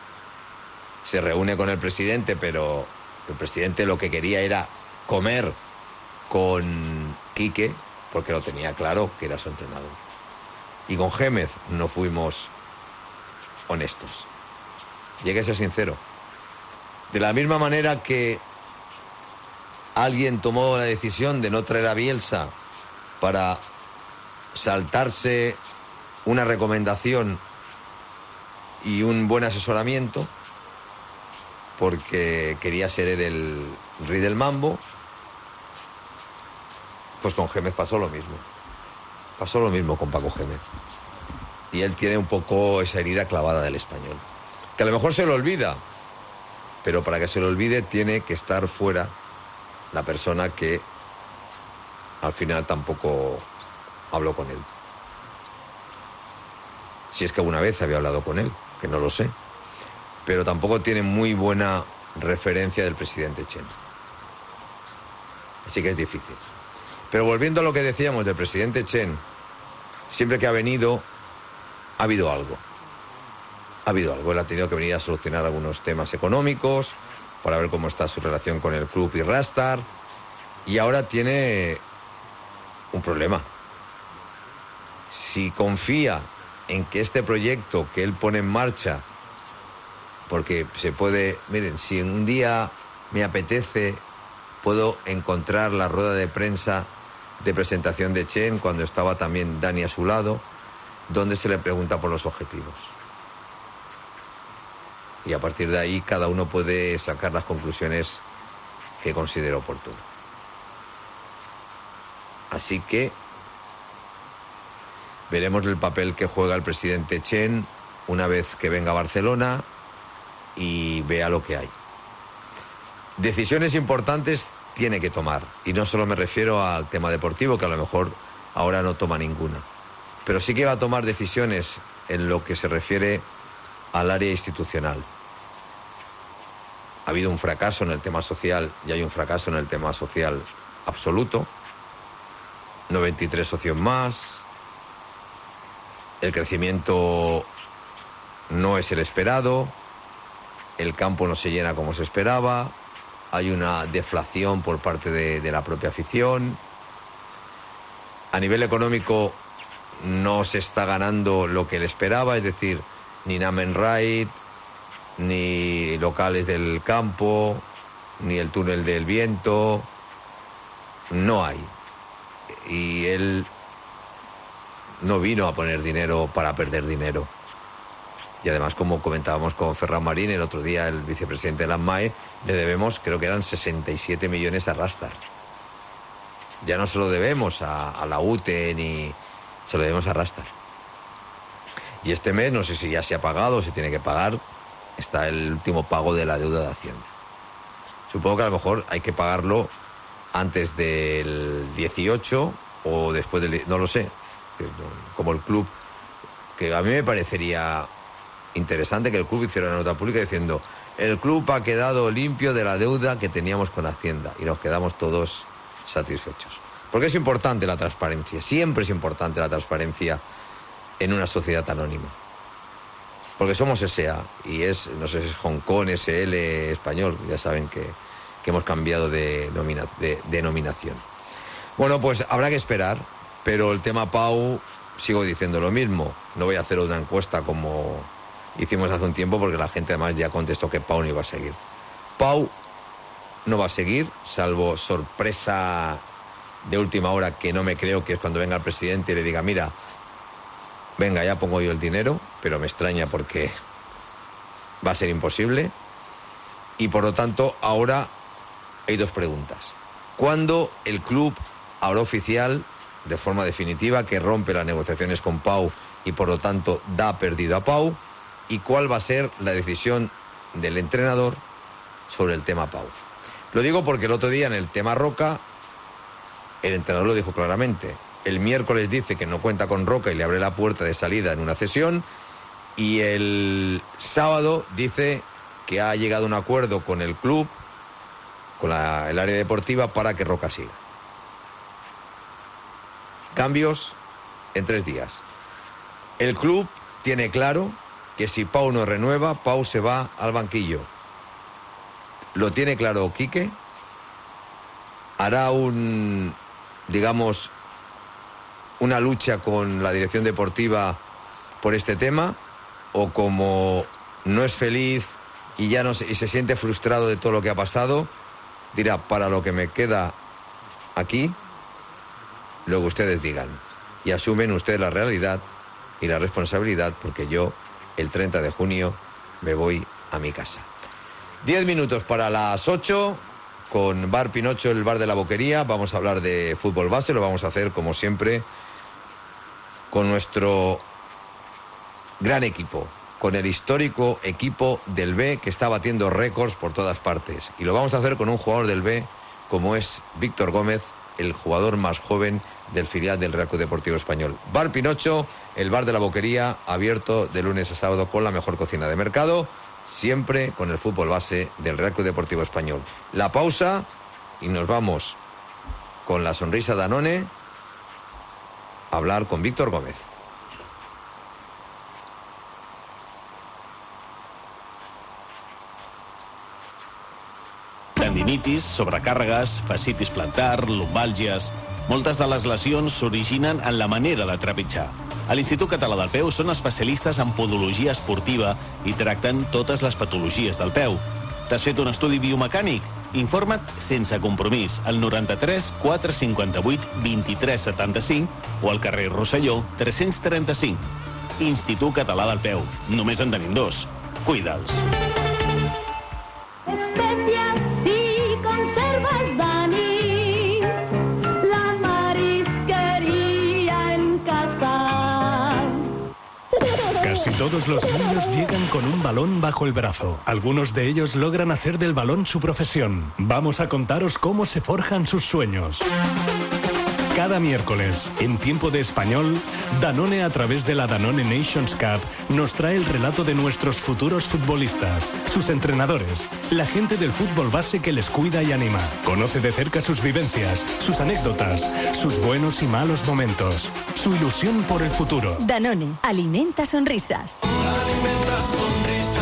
se reúne con el presidente, pero el presidente lo que quería era comer con Quique, porque lo tenía claro que era su entrenador. Y con Gémez no fuimos honestos. Llegué a ser sincero. De la misma manera que alguien tomó la decisión de no traer a Bielsa para saltarse una recomendación y un buen asesoramiento, porque quería ser él el rey del mambo, pues con Gémez pasó lo mismo. Pasó lo mismo con Paco Gémez. Y él tiene un poco esa herida clavada del Español, que a lo mejor se lo olvida, pero para que se lo olvide tiene que estar fuera la persona que al final tampoco habló con él. Si es que alguna vez había hablado con él, que no lo sé. Pero tampoco tiene muy buena referencia del presidente Chen. Así que es difícil. Pero volviendo a lo que decíamos del presidente Chen, siempre que ha venido, ha habido algo. Ha habido algo. Él ha tenido que venir a solucionar algunos temas económicos, para ver cómo está su relación con el club y Rastar. Y ahora tiene un problema. Si confía en que este proyecto que él pone en marcha, porque se puede, miren, si un día me apetece, puedo encontrar la rueda de prensa de presentación de Chen, cuando estaba también Dani a su lado, donde se le pregunta por los objetivos. Y a partir de ahí cada uno puede sacar las conclusiones que considere oportuno. Así que veremos el papel que juega el presidente Chen una vez que venga a Barcelona y vea lo que hay. Decisiones importantes tiene que tomar, y no solo me refiero al tema deportivo, que a lo mejor ahora no toma ninguna, pero sí que va a tomar decisiones en lo que se refiere al área institucional. Ha habido un fracaso en el tema social y hay un fracaso en el tema social absoluto. noventa y tres socios más. El crecimiento no es el esperado. El campo no se llena como se esperaba. Hay una deflación por parte de, de la propia afición. A nivel económico no se está ganando lo que él esperaba, es decir, ni name and ride, ni locales del campo, ni el túnel del viento. No hay. Y él no vino a poner dinero para perder dinero. Y además, como comentábamos con Ferran Marín el otro día, el vicepresidente de la M A E, le debemos, creo que eran sesenta y siete millones a Rastar. Ya no se lo debemos a, a la U T E ni se lo debemos a Rastar. Y este mes, no sé si ya se ha pagado o se tiene que pagar, está el último pago de la deuda de Hacienda. Supongo que a lo mejor hay que pagarlo antes del dieciocho o después del... no lo sé. Como el club, que a mí me parecería interesante que el club hiciera una nota pública diciendo: el club ha quedado limpio de la deuda que teníamos con Hacienda, y nos quedamos todos satisfechos. Porque es importante la transparencia, siempre es importante la transparencia en una sociedad anónima. Porque somos S A y es, no sé si es Hong Kong, S L español, ya saben que, que hemos cambiado de, nomina, de denominación. Bueno, pues habrá que esperar, pero el tema Pau, sigo diciendo lo mismo. No voy a hacer una encuesta como hicimos hace un tiempo, porque la gente además ya contestó que Pau no iba a seguir. Pau no va a seguir, salvo sorpresa de última hora, que no me creo, que es cuando venga el presidente y le diga: mira, venga, ya pongo yo el dinero, pero me extraña porque va a ser imposible. Y por lo tanto, ahora hay dos preguntas. ¿Cuándo el club hará oficial, de forma definitiva, que rompe las negociaciones con Pau y por lo tanto da perdido a Pau? ¿Y cuál va a ser la decisión del entrenador sobre el tema Pau? Lo digo porque el otro día en el tema Roca, el entrenador lo dijo claramente. El miércoles dice que no cuenta con Roca y le abre la puerta de salida en una cesión, y el sábado dice que ha llegado a un acuerdo con el club, con la, el área deportiva, para que Roca siga. Cambios en tres días. El club tiene claro que si Pau no renueva, Pau se va al banquillo. Lo tiene claro Quique. Hará un, digamos, una lucha con la dirección deportiva por este tema, o como no es feliz y ya no se, y se siente frustrado de todo lo que ha pasado, dirá, para lo que me queda aquí, lo que ustedes digan, y asumen ustedes la realidad y la responsabilidad, porque yo el treinta de junio me voy a mi casa. Diez minutos para las ocho, con Bar Pinocho, el bar de la Boquería. Vamos a hablar de fútbol base, lo vamos a hacer como siempre con nuestro gran equipo, con el histórico equipo del B, que está batiendo récords por todas partes, y lo vamos a hacer con un jugador del B como es Víctor Gómez, el jugador más joven del filial del Real Club Deportivo Español. Bar Pinocho, el bar de la Boquería, abierto de lunes a sábado con la mejor cocina de mercado, siempre con el fútbol base del Real Club Deportivo Español. La pausa y nos vamos con la sonrisa Danone a hablar con Víctor Gómez. Tendinitis, sobrecàrregues, fascitis plantar, lumbàlgies... Moltes de les lesions s'originen en la manera de trepitjar. A l'Institut Català del Peu són especialistes en podologia esportiva i tracten totes les patologies del peu. T'has fet un estudi biomecànic? Informa't sense compromís al noranta-tres quatre cinquanta-vuit vint-i-tres setanta-cinc o al carrer Rosselló tres-cents trenta-cinc. Institut Català del Peu. Només en tenim dos. Cuida'ls. Especias y conservas Dani, la marisquería en casa. Casi todos los niños llegan con un balón bajo el brazo. Algunos de ellos logran hacer del balón su profesión. Vamos a contaros cómo se forjan sus sueños. Cada miércoles, en Tiempo de Español, Danone, a través de la Danone Nations Cup, nos trae el relato de nuestros futuros futbolistas, sus entrenadores, la gente del fútbol base que les cuida y anima. Conoce de cerca sus vivencias, sus anécdotas, sus buenos y malos momentos, su ilusión por el futuro. Danone, alimenta sonrisas. Alimenta sonrisas.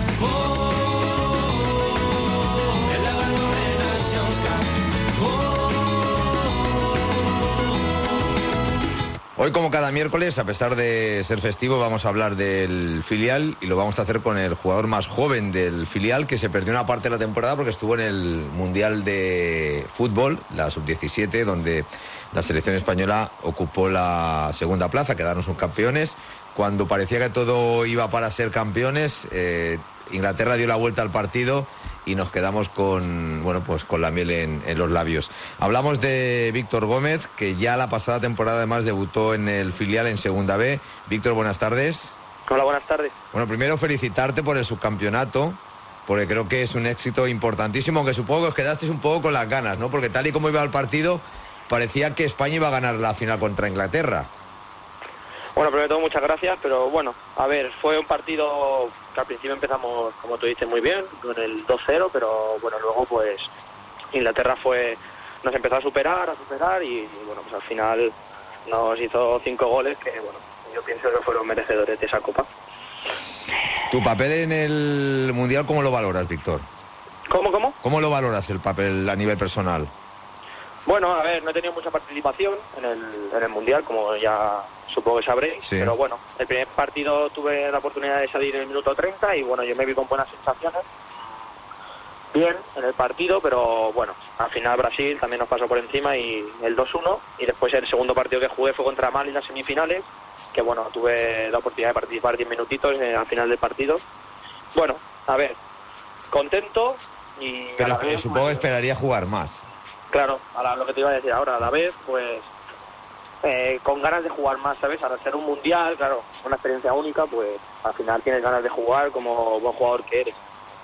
Hoy, como cada miércoles, a pesar de ser festivo, vamos a hablar del filial y lo vamos a hacer con el jugador más joven del filial, que se perdió una parte de la temporada porque estuvo en el Mundial de Fútbol, la sub diecisiete, donde la selección española ocupó la segunda plaza, quedaron subcampeones. Cuando parecía que todo iba para ser campeones, eh, Inglaterra dio la vuelta al partido y nos quedamos con, bueno, pues con la miel en, en los labios. Hablamos de Víctor Gómez, que ya la pasada temporada además debutó en el filial en Segunda B. Víctor, buenas tardes. Hola, buenas tardes. Bueno, primero felicitarte por el subcampeonato, porque creo que es un éxito importantísimo, aunque supongo que os quedasteis un poco con las ganas, ¿no? Porque tal y como iba el partido, parecía que España iba a ganar la final contra Inglaterra. Bueno, primero de todo, muchas gracias, pero bueno, a ver, fue un partido que al principio empezamos, como tú dices, muy bien, con el dos cero, pero bueno, luego pues Inglaterra fue, nos empezó a superar, a superar y, y bueno, pues al final nos hizo cinco goles que, bueno, yo pienso que fueron merecedores de esa copa. ¿Tu papel en el Mundial cómo lo valoras, Víctor? ¿Cómo, cómo? ¿Cómo lo valoras el papel a nivel personal? Bueno, a ver, no he tenido mucha participación en el, en el Mundial, como ya supongo que sabréis, sí. Pero bueno, el primer partido tuve la oportunidad de salir en el minuto treinta y bueno, yo me vi con buenas sensaciones. Bien en el partido, pero bueno, al final Brasil también nos pasó por encima y el dos uno, y después el segundo partido que jugué fue contra Mali en las semifinales, que bueno, tuve la oportunidad de participar diez minutitos eh, al final del partido. Bueno, a ver, contento y... Pero a la vez, supongo que pues, esperaría jugar más. Claro, ahora lo que te iba a decir ahora, a la vez, pues eh, con ganas de jugar más, ¿sabes? Al ser un mundial, claro, una experiencia única, pues al final tienes ganas de jugar como buen jugador que eres.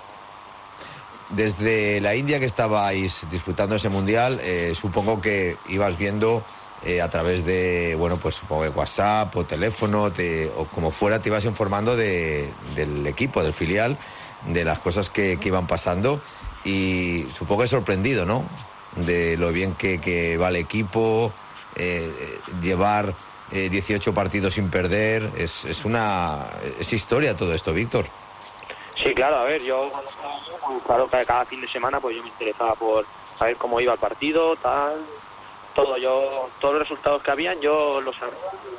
Desde la India que estabais disputando ese mundial, eh, supongo que ibas viendo eh, a través de, bueno, pues supongo que WhatsApp o teléfono, te, o como fuera, te ibas informando de, del equipo, del filial, de las cosas que, que iban pasando, y supongo que sorprendido, ¿no?, de lo bien que, que va el equipo, eh, llevar eh, dieciocho partidos sin perder, es, es una es historia todo esto, Víctor. Sí, claro, a ver, yo cuando estaba pues, claro, cada fin de semana pues yo me interesaba por saber cómo iba el partido, tal, todo, yo, todos los resultados que habían, yo los sabía,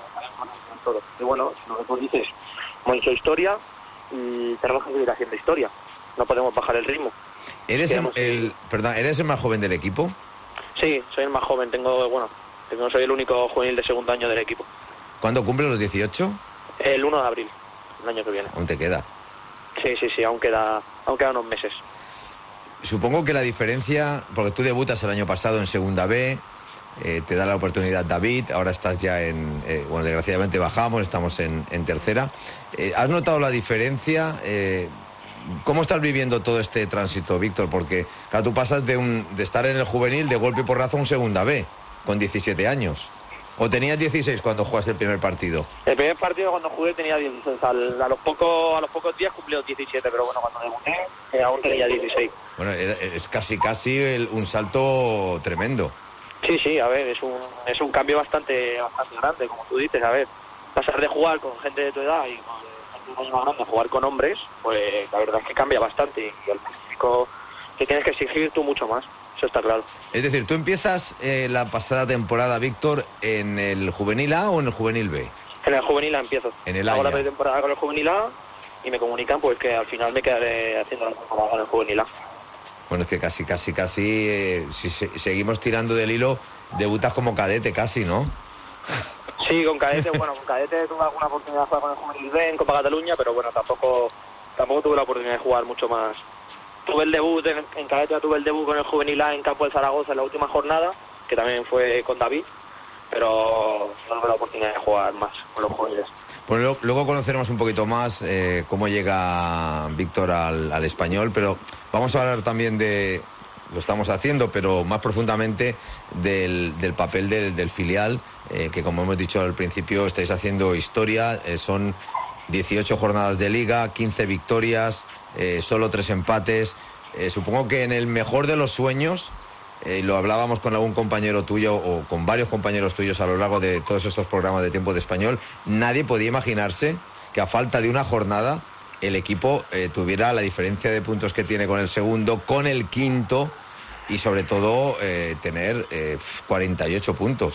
todo. Y bueno, lo que tú dices, hemos hecho historia y tenemos que seguir haciendo historia, no podemos bajar el ritmo. ¿Eres el, el, perdón, ¿eres el más joven del equipo? Sí, soy el más joven, tengo, bueno, tengo, soy el único juvenil de segundo año del equipo. ¿Cuándo cumple los dieciocho? El uno de abril, el año que viene. ¿Aún te queda? Sí, sí, sí, aún queda, aún quedan unos meses. Supongo que la diferencia, porque tú debutas el año pasado en Segunda B, eh, te da la oportunidad David, ahora estás ya en, eh, bueno, desgraciadamente bajamos, estamos en, en tercera. Eh, ¿Has notado la diferencia? Eh, ¿Cómo estás viviendo todo este tránsito, Víctor? Porque, claro, tú pasas de, un, de estar en el juvenil de golpe y porrazo a un Segunda B, con diecisiete años. ¿O tenías dieciséis cuando jugaste el primer partido? El primer partido cuando jugué tenía dieciséis, Al, a, los pocos, a los pocos días cumplí los diecisiete, pero bueno, cuando debuté eh, aún tenía dieciséis. Bueno, es casi casi el, un salto tremendo. Sí, sí, a ver, es un, es un cambio bastante, bastante grande, como tú dices, a ver, pasar de jugar con gente de tu edad y con gente más grande a jugar con hombres, pues la verdad es que cambia bastante y al físico te tienes que exigir tú mucho más, eso está claro. Es decir, ¿tú empiezas eh, la pasada temporada, Víctor, en el Juvenil A o en el Juvenil B? En el Juvenil A empiezo. En el A. Hago la pretemporada con el Juvenil A y me comunican pues que al final me quedaré haciendo la temporada con el Juvenil A. Bueno, es que casi, casi, casi, eh, si se, seguimos tirando del hilo, debutas como cadete casi, ¿no? Sí, con cadete, bueno, con cadete tuve alguna oportunidad de jugar con el Juvenil B en Copa Cataluña, pero bueno, tampoco tampoco tuve la oportunidad de jugar mucho más. Tuve el debut, en, en cadete tuve el debut con el Juvenil A en Campo de Zaragoza en la última jornada, que también fue con David, pero no tuve la oportunidad de jugar más con los juveniles. Pues lo, luego conoceremos un poquito más eh, cómo llega Víctor al, al Español, pero vamos a hablar también de, lo estamos haciendo, pero más profundamente del, del papel del, del filial, eh, que como hemos dicho al principio, estáis haciendo historia, eh, son dieciocho jornadas de liga, quince victorias, eh, solo tres empates. Eh, supongo que en el mejor de los sueños, eh, lo hablábamos con algún compañero tuyo o con varios compañeros tuyos a lo largo de todos estos programas de Tiempo de Español, nadie podía imaginarse que a falta de una jornada el equipo eh, tuviera la diferencia de puntos que tiene con el segundo, con el quinto y sobre todo eh, tener eh, cuarenta y ocho puntos.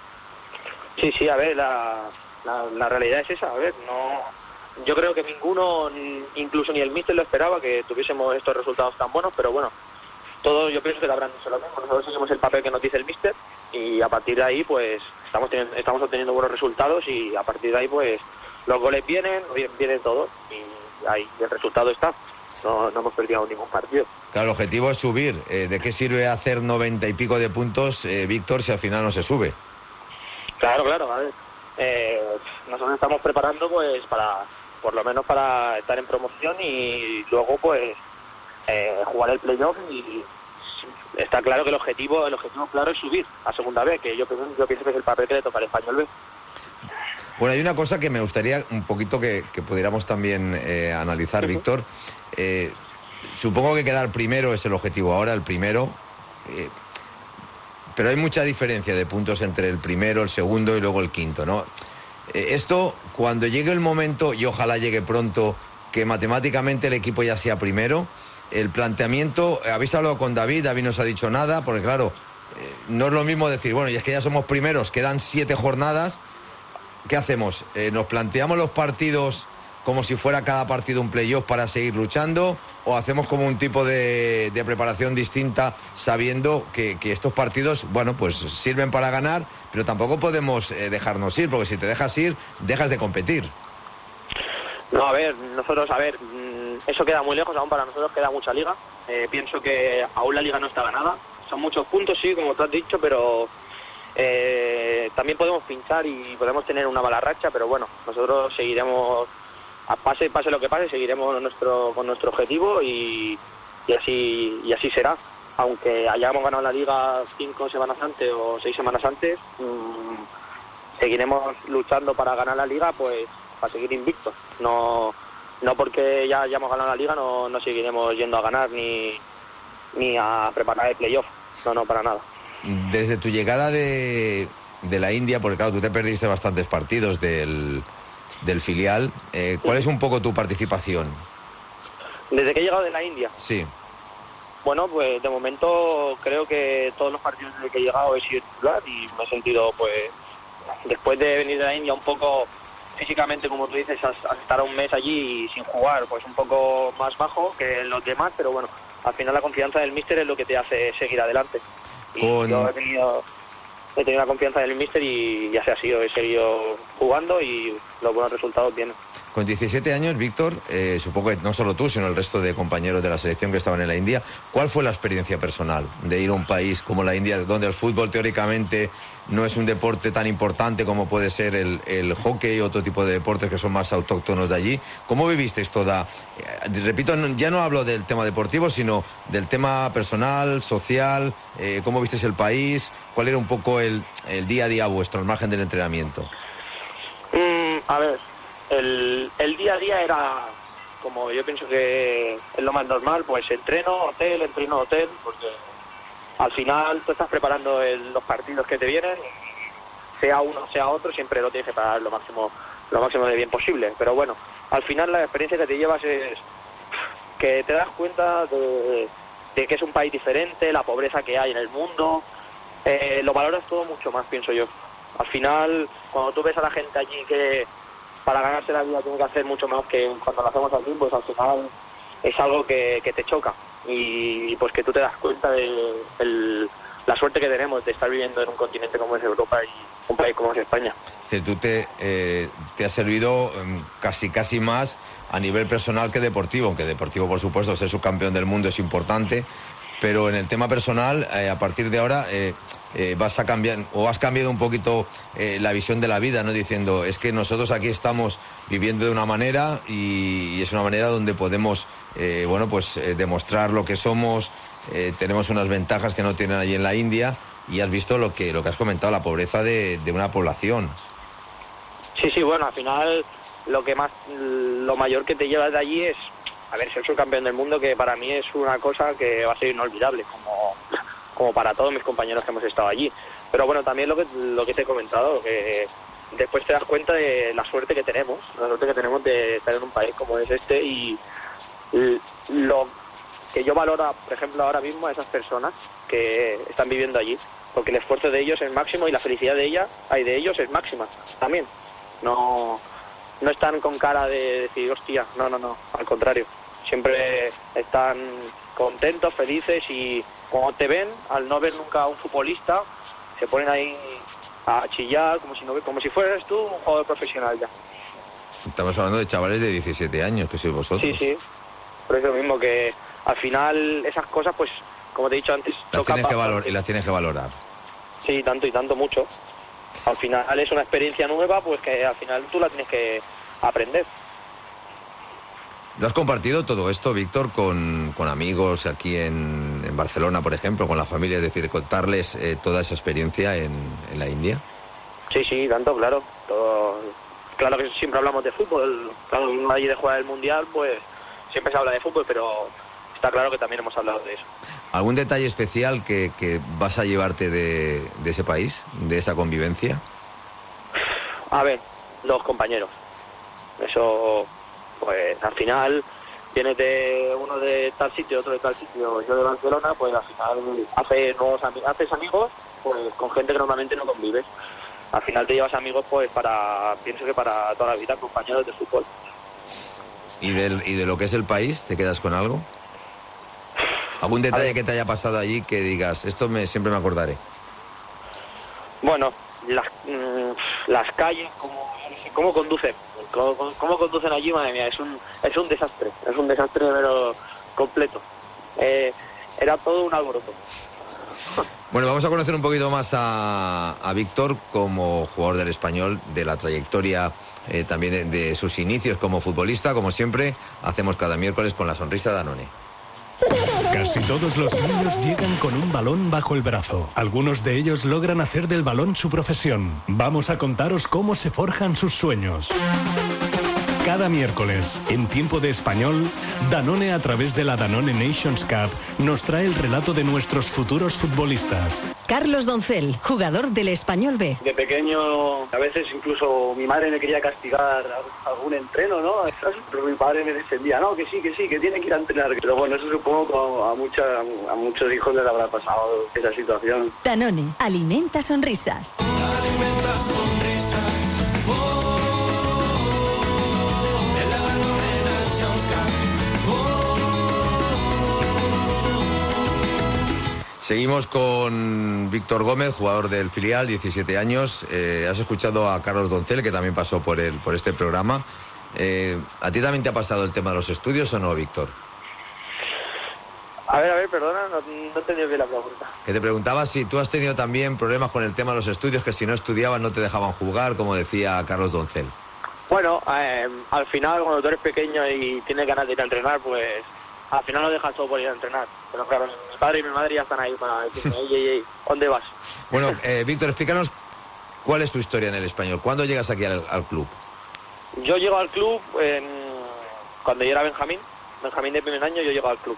Sí, sí, a ver, la, la, la realidad es esa, a ver, no, yo creo que ninguno, incluso ni el míster lo esperaba que tuviésemos estos resultados tan buenos, pero bueno, todos yo pienso que lo habrán dicho lo mismo, nosotros seguimos el papel que nos dice el míster y a partir de ahí pues estamos teniendo, estamos obteniendo buenos resultados y a partir de ahí pues los goles vienen, vienen todos y ahí el resultado está, no, no hemos perdido ningún partido. Claro, el objetivo es subir, eh, ¿de qué sirve hacer noventa y pico de puntos, eh, Víctor, si al final no se sube? Claro, claro, a ver, eh, nosotros estamos preparando pues para, por lo menos para estar en promoción y luego pues eh, jugar el playoff y está claro que el objetivo, el objetivo claro es subir a Segunda B, que yo, yo pienso que es el papel que le toca al Español B. Bueno, hay una cosa que me gustaría un poquito que, que pudiéramos también eh, analizar, uh-huh. Víctor. Eh, supongo que quedar primero es el objetivo ahora, el primero. Eh, pero hay mucha diferencia de puntos entre el primero, el segundo y luego el quinto, ¿no? Eh, esto, cuando llegue el momento, y ojalá llegue pronto, que matemáticamente el equipo ya sea primero, el planteamiento, habéis hablado con David, David no os ha dicho nada, porque claro, eh, no es lo mismo decir, bueno, y es que ya somos primeros, quedan siete jornadas, ¿qué hacemos? Eh, ¿Nos planteamos los partidos como si fuera cada partido un playoff para seguir luchando? ¿O hacemos como un tipo de, de preparación distinta sabiendo que, que estos partidos, bueno, pues sirven para ganar, pero tampoco podemos eh, dejarnos ir, porque si te dejas ir, dejas de competir? No, a ver, nosotros, a ver, eso queda muy lejos, aún para nosotros queda mucha liga. Eh, pienso que aún la liga no está ganada. Son muchos puntos, sí, como tú has dicho, pero eh, también podemos pinchar y podemos tener una mala racha, pero bueno, nosotros seguiremos, a pase pase lo que pase, seguiremos nuestro con nuestro objetivo y, y así y así será. Aunque hayamos ganado la liga cinco semanas antes o seis semanas antes, mmm, seguiremos luchando para ganar la liga, pues para seguir invictos. No no porque ya hayamos ganado la liga no, no seguiremos yendo a ganar ni, ni a preparar el playoff. No, no, para nada. Desde tu llegada de, de la India, porque claro, tú te perdiste bastantes partidos del, del filial, eh, ¿cuál es un poco tu participación? ¿Desde que he llegado de la India? Sí. Bueno, pues de momento creo que todos los partidos en los que he llegado he sido titular y me he sentido, pues, después de venir de la India un poco físicamente, como tú dices, a estar un mes allí sin jugar, pues un poco más bajo que los demás, pero bueno, al final la confianza del míster es lo que te hace seguir adelante. Y Con... yo he tenido, he tenido la confianza del míster y ya se ha sido, he seguido jugando y los buenos resultados vienen. Con diecisiete años, Víctor, eh, supongo que no solo tú, sino el resto de compañeros de la selección que estaban en la India, ¿cuál fue la experiencia personal de ir a un país como la India, donde el fútbol teóricamente no es un deporte tan importante como puede ser el, el hockey y otro tipo de deportes que son más autóctonos de allí? ¿Cómo vivisteis toda? Eh, repito, ya no hablo del tema deportivo, sino del tema personal, social, eh, ¿cómo visteis el país? ¿Cuál era un poco el, el día a día vuestro, al margen del entrenamiento? Mm, a ver... El, el día a día era, como yo pienso que es lo más normal, pues entreno, hotel, entreno, hotel, porque al final tú estás preparando el, los partidos que te vienen, sea uno, sea otro, siempre lo tienes que preparar lo máximo, lo máximo de bien posible. Pero bueno, al final la experiencia que te llevas es que te das cuenta de, de que es un país diferente, la pobreza que hay en el mundo, eh, lo valoras todo mucho más, pienso yo. Al final, cuando tú ves a la gente allí que para ganarse la vida tiene que hacer mucho más que cuando lo hacemos aquí, pues al final es algo que, que te choca y pues que tú te das cuenta de el, la suerte que tenemos de estar viviendo en un continente como es Europa y un país como es España. Tú te, eh, te has servido eh, casi casi más a nivel personal que deportivo, aunque deportivo por supuesto ser subcampeón del mundo es importante, pero en el tema personal, eh, a partir de ahora eh, eh, vas a cambiar, o has cambiado un poquito eh, la visión de la vida, ¿no? Diciendo, es que nosotros aquí estamos viviendo de una manera y, y es una manera donde podemos, eh, bueno, pues eh, demostrar lo que somos, eh, tenemos unas ventajas que no tienen allí en la India y has visto lo que, lo que has comentado, la pobreza de, de una población. Sí, sí, bueno, al final lo que más, lo mayor que te llevas de allí es, a ver, ser subcampeón del mundo, que para mí es una cosa que va a ser inolvidable, como, como para todos mis compañeros que hemos estado allí. Pero bueno, también lo que, lo que te he comentado, que después te das cuenta de la suerte que tenemos, la suerte que tenemos de estar en un país como es este y lo que yo valoro, por ejemplo, ahora mismo a esas personas que están viviendo allí, porque el esfuerzo de ellos es máximo y la felicidad de ella, ay, de ellos es máxima también. No, no están con cara de decir, hostia, no, no, no, al contrario. Siempre están contentos, felices y cuando te ven, al no ver nunca a un futbolista, se ponen ahí a chillar como si no como si fueras tú un jugador profesional ya. Estamos hablando de chavales de diecisiete años, que sois vosotros. Sí, sí, por eso mismo que al final esas cosas, pues, como te he dicho antes, las tienes que valor y las tienes que valorar. Sí, tanto y tanto, mucho. Al final es una experiencia nueva, pues que al final tú la tienes que aprender. ¿Lo has compartido todo esto, Víctor, con, con amigos aquí en, en Barcelona, por ejemplo, con la familia? Es decir, contarles eh, toda esa experiencia en, en la India. Sí, sí, tanto, claro. Todo, claro que siempre hablamos de fútbol. Claro, allí de jugar el Mundial, pues siempre se habla de fútbol, pero está claro que también hemos hablado de eso. ¿Algún detalle especial que, que vas a llevarte de, de ese país, de esa convivencia? A ver, los compañeros. Eso, pues al final, vienes de uno de tal sitio, otro de tal sitio, yo de Barcelona, pues al final haces, nuevos, haces amigos pues con gente que normalmente no convives. Al final te llevas amigos pues para, pienso que para toda la vida, compañeros de fútbol. ¿Y, del, y de lo que es el país, te quedas con algo? ¿Algún detalle que te haya pasado allí que digas, esto me, siempre me acordaré? Bueno, las, mmm, las calles, cómo, cómo conducen, cómo, cómo conducen allí, madre mía, es un, es un desastre, es un desastre pero completo. Eh, era todo un alboroto. Bueno, vamos a conocer un poquito más a, a Víctor como jugador del Español, de la trayectoria eh, también de sus inicios como futbolista. Como siempre, hacemos cada miércoles con la sonrisa Danone. Casi todos los niños llegan con un balón bajo el brazo. Algunos de ellos logran hacer del balón su profesión. Vamos a contaros cómo se forjan sus sueños. Cada miércoles, en Tiempo de Español, Danone, a través de la Danone Nations Cup, nos trae el relato de nuestros futuros futbolistas. Carlos Doncel, jugador del Español B. De pequeño, a veces incluso mi madre me quería castigar algún entreno, ¿no? Pero mi padre me defendía, no, que sí, que sí, que tiene que ir a entrenar. Pero bueno, eso supongo que a, mucha, a muchos hijos les habrá pasado esa situación. Danone, alimenta sonrisas. Alimenta sonrisas. Oh, de la Danone Nations Cup. Oh. Seguimos con Víctor Gómez, jugador del filial, diecisiete años. Eh, has escuchado a Carlos Doncel, que también pasó por el, por este programa. Eh, ¿A ti también te ha pasado el tema de los estudios o no, Víctor? A ver, a ver, perdona, no, no he entendido bien la pregunta. Que te preguntaba si tú has tenido también problemas con el tema de los estudios, que si no estudiabas no te dejaban jugar, como decía Carlos Doncel. Bueno, eh, al final, cuando tú eres pequeño y tienes ganas de ir a entrenar, pues al final no dejas todo por ir a entrenar. Pero claro, mi padre y mi madre ya están ahí para decirme, ey, ey, ey, ¿dónde vas? Bueno, eh, Víctor, explícanos cuál es tu historia en el Español. ¿Cuándo llegas aquí al, al club? Yo llego al club en, cuando yo era Benjamín, Benjamín de primer año, yo llego al club.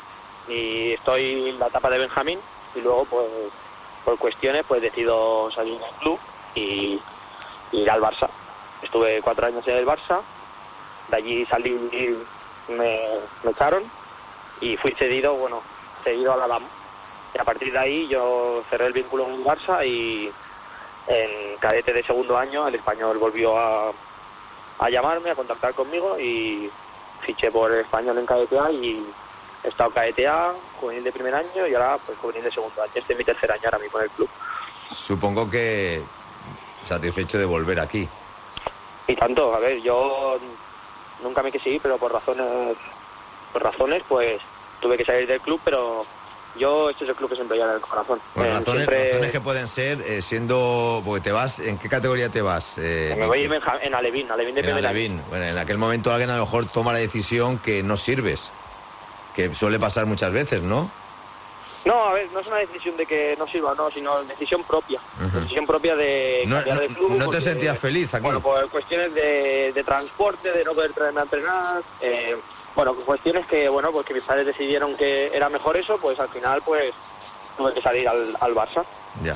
Y estoy en la etapa de Benjamín y luego, pues, por cuestiones, pues decido salir del club y, y ir al Barça. Estuve cuatro años en el Barça, de allí salí y me, me echaron y fui cedido, bueno, cedido al Adamo. Y a partir de ahí yo cerré el vínculo con el Barça y en cadete de segundo año el Español volvió a, a llamarme, a contactar conmigo y fiché por el Español en cadete A y he estado cadete A, juvenil de primer año y ahora pues juvenil de segundo año. Este es mi tercer año ahora mismo en el club. Supongo que satisfecho de volver aquí. Y tanto, a ver, yo nunca me quise ir, pero por razones, por razones, pues tuve que salir del club, pero yo este es el club que siempre lleva en el corazón. Pues eh, razones, siempre... razones que pueden ser eh, siendo, porque te vas, ¿en qué categoría te vas? Eh, me voy a ir en Alevín, Alevín de en primer Alevín. año. Bueno, en aquel momento alguien a lo mejor toma la decisión que no sirves, que suele pasar muchas veces, ¿no? No, a ver, no es una decisión de que no sirva, no, sino decisión propia. Uh-huh. Decisión propia de No, cambiar no, de club. no te porque, sentías feliz aquí. Bueno, por cuestiones de, de transporte, de no poder traerme a entrenar, eh, bueno, cuestiones que, bueno, pues que mis padres decidieron que era mejor eso, pues al final, pues, tuve que salir al, al Barça. Ya.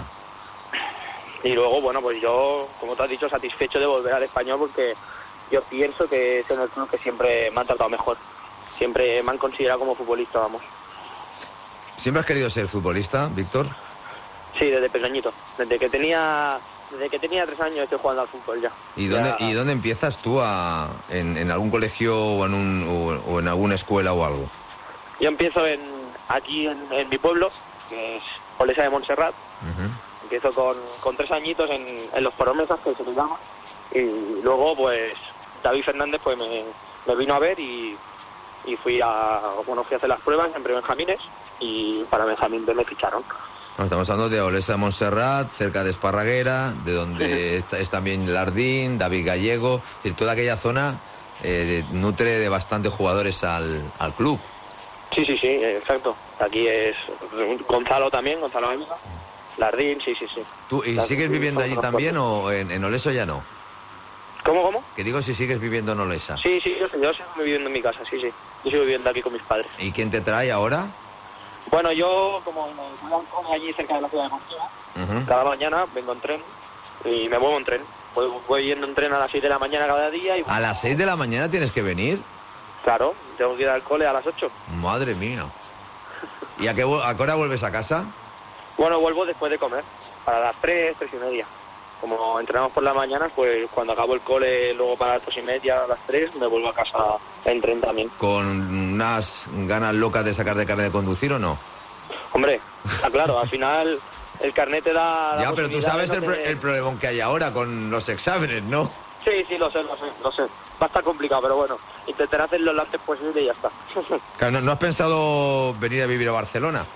Y luego, bueno, pues yo, como te has dicho, satisfecho de volver al Español porque yo pienso que es en el club que siempre me han tratado mejor. Siempre me han considerado como futbolista, vamos. ¿Siempre has querido ser futbolista, Víctor? Sí, desde pequeñito. Desde que tenía desde que tenía tres años estoy jugando al fútbol ya. ¿Y dónde, ya... ¿y dónde empiezas tú? A, en, ¿En algún colegio o en, un, o, o en alguna escuela o algo? Yo empiezo en aquí en, en mi pueblo, que es Olesa de Montserrat. Uh-huh. Empiezo con, con tres añitos en, en los promesas, que se les llama. Y luego, pues, David Fernández pues me, me vino a ver y, y fui a bueno fui a hacer las pruebas en pre-benjamines y para Benjamín me ficharon. No, estamos hablando de Olesa de Montserrat, cerca de Esparraguera, de donde está, es también Lardín, David Gallego. Es decir, toda aquella zona eh, nutre de bastantes jugadores al, al club. Sí, sí, sí, exacto. Aquí es Gonzalo también, Gonzalo Ávila, Lardín, sí, sí, sí. ¿Tú y Las, sigues viviendo allí también cuatro. o en, en Olesa ya no? ¿Cómo, cómo? Que digo si sigues viviendo en Olesa. Sí, sí, yo, yo sigo viviendo en mi casa, sí, sí. Yo sigo viviendo aquí con mis padres. ¿Y quién te trae ahora? Bueno, yo como me voy allí cerca de la ciudad de Montilla, uh-huh. cada mañana vengo en tren y me muevo en tren. Voy, voy yendo en tren a las seis de la mañana cada día. Y... ¿A las seis de la mañana tienes que venir? Claro, tengo que ir al cole a las ocho. Madre mía. ¿Y a qué, a qué hora vuelves a casa? Bueno, vuelvo después de comer, para las tres, tres y media. Como entrenamos por la mañana, pues cuando acabo el cole, luego para las dos y media, a las tres, me vuelvo a casa en tren también. ¿Con unas ganas locas de sacar de carnet de conducir o no? Hombre, está claro, al final el carnet te da... Ya, pero tú sabes no el, te... pro el problemón que hay ahora con los exámenes, ¿no? Sí, sí, lo sé, lo sé, lo sé. Va a estar complicado, pero bueno, intentaré hacerlo lo antes posible y ya está. Claro, ¿no, ¿no has pensado venir a vivir a Barcelona?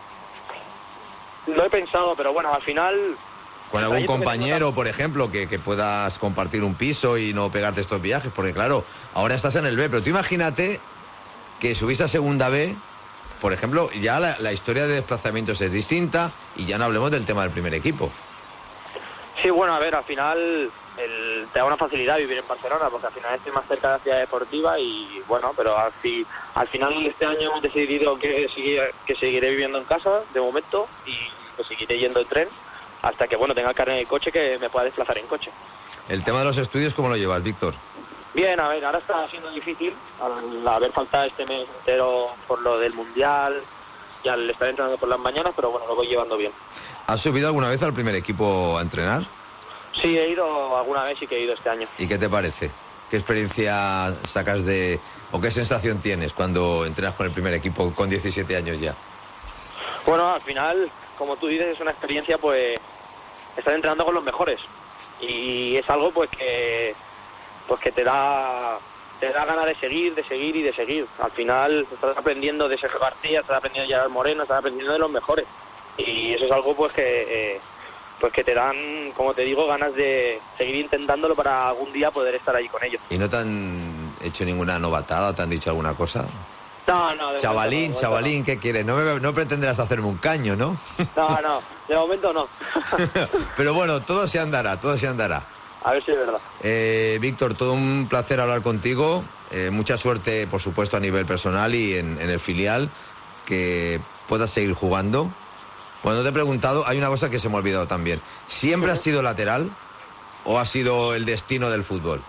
Lo he pensado, pero bueno, al final... Con algún compañero, por ejemplo, que, que puedas compartir un piso y no pegarte estos viajes, porque claro, ahora estás en el B, pero tú imagínate que subís a segunda B, por ejemplo, ya la, la historia de desplazamientos es distinta y ya no hablemos del tema del primer equipo. Sí, bueno, a ver, al final el, te da una facilidad vivir en Barcelona, porque al final estoy más cerca de la ciudad deportiva y bueno, pero al, fi, al final este año hemos decidido que, seguir, que seguiré viviendo en casa de momento y que seguiré yendo en tren hasta que bueno tenga el carnet de coche que me pueda desplazar en coche. El tema de los estudios, ¿cómo lo llevas, Víctor? Bien, a ver, ahora está siendo difícil al haber faltado este mes entero por lo del Mundial y al estar entrenando por las mañanas, pero bueno, lo voy llevando bien. ¿Has subido alguna vez al primer equipo a entrenar? Sí, he ido alguna vez, sí que he ido este año. ¿Y qué te parece? ¿Qué experiencia sacas de... o qué sensación tienes cuando entrenas con el primer equipo con diecisiete años ya? Bueno, al final, como tú dices, es una experiencia, pues, estar entrenando con los mejores. Y es algo, pues, que pues que te da te da ganas de seguir, de seguir y de seguir. Al final, estás aprendiendo de Sergio García, estás aprendiendo de Gerard Moreno, estás aprendiendo de los mejores. Y eso es algo, pues, que... Eh, pues que te dan, como te digo, ganas de seguir intentándolo para algún día poder estar ahí con ellos. ¿Y no te han hecho ninguna novatada? ¿Te han dicho alguna cosa? No, no. De chavalín, momento, chavalín, no. ¿qué quieres? No, me, no pretenderás hacerme un caño, ¿no? No, no, de momento no. Pero bueno, todo se andará, todo se andará. A ver si es verdad. Eh, Víctor, todo un placer hablar contigo. Eh, mucha suerte, por supuesto, a nivel personal y en, en el filial. Que puedas seguir jugando. Cuando te he preguntado, hay una cosa que se me ha olvidado también. ¿Siempre has sido lateral o ha sido el destino del fútbol?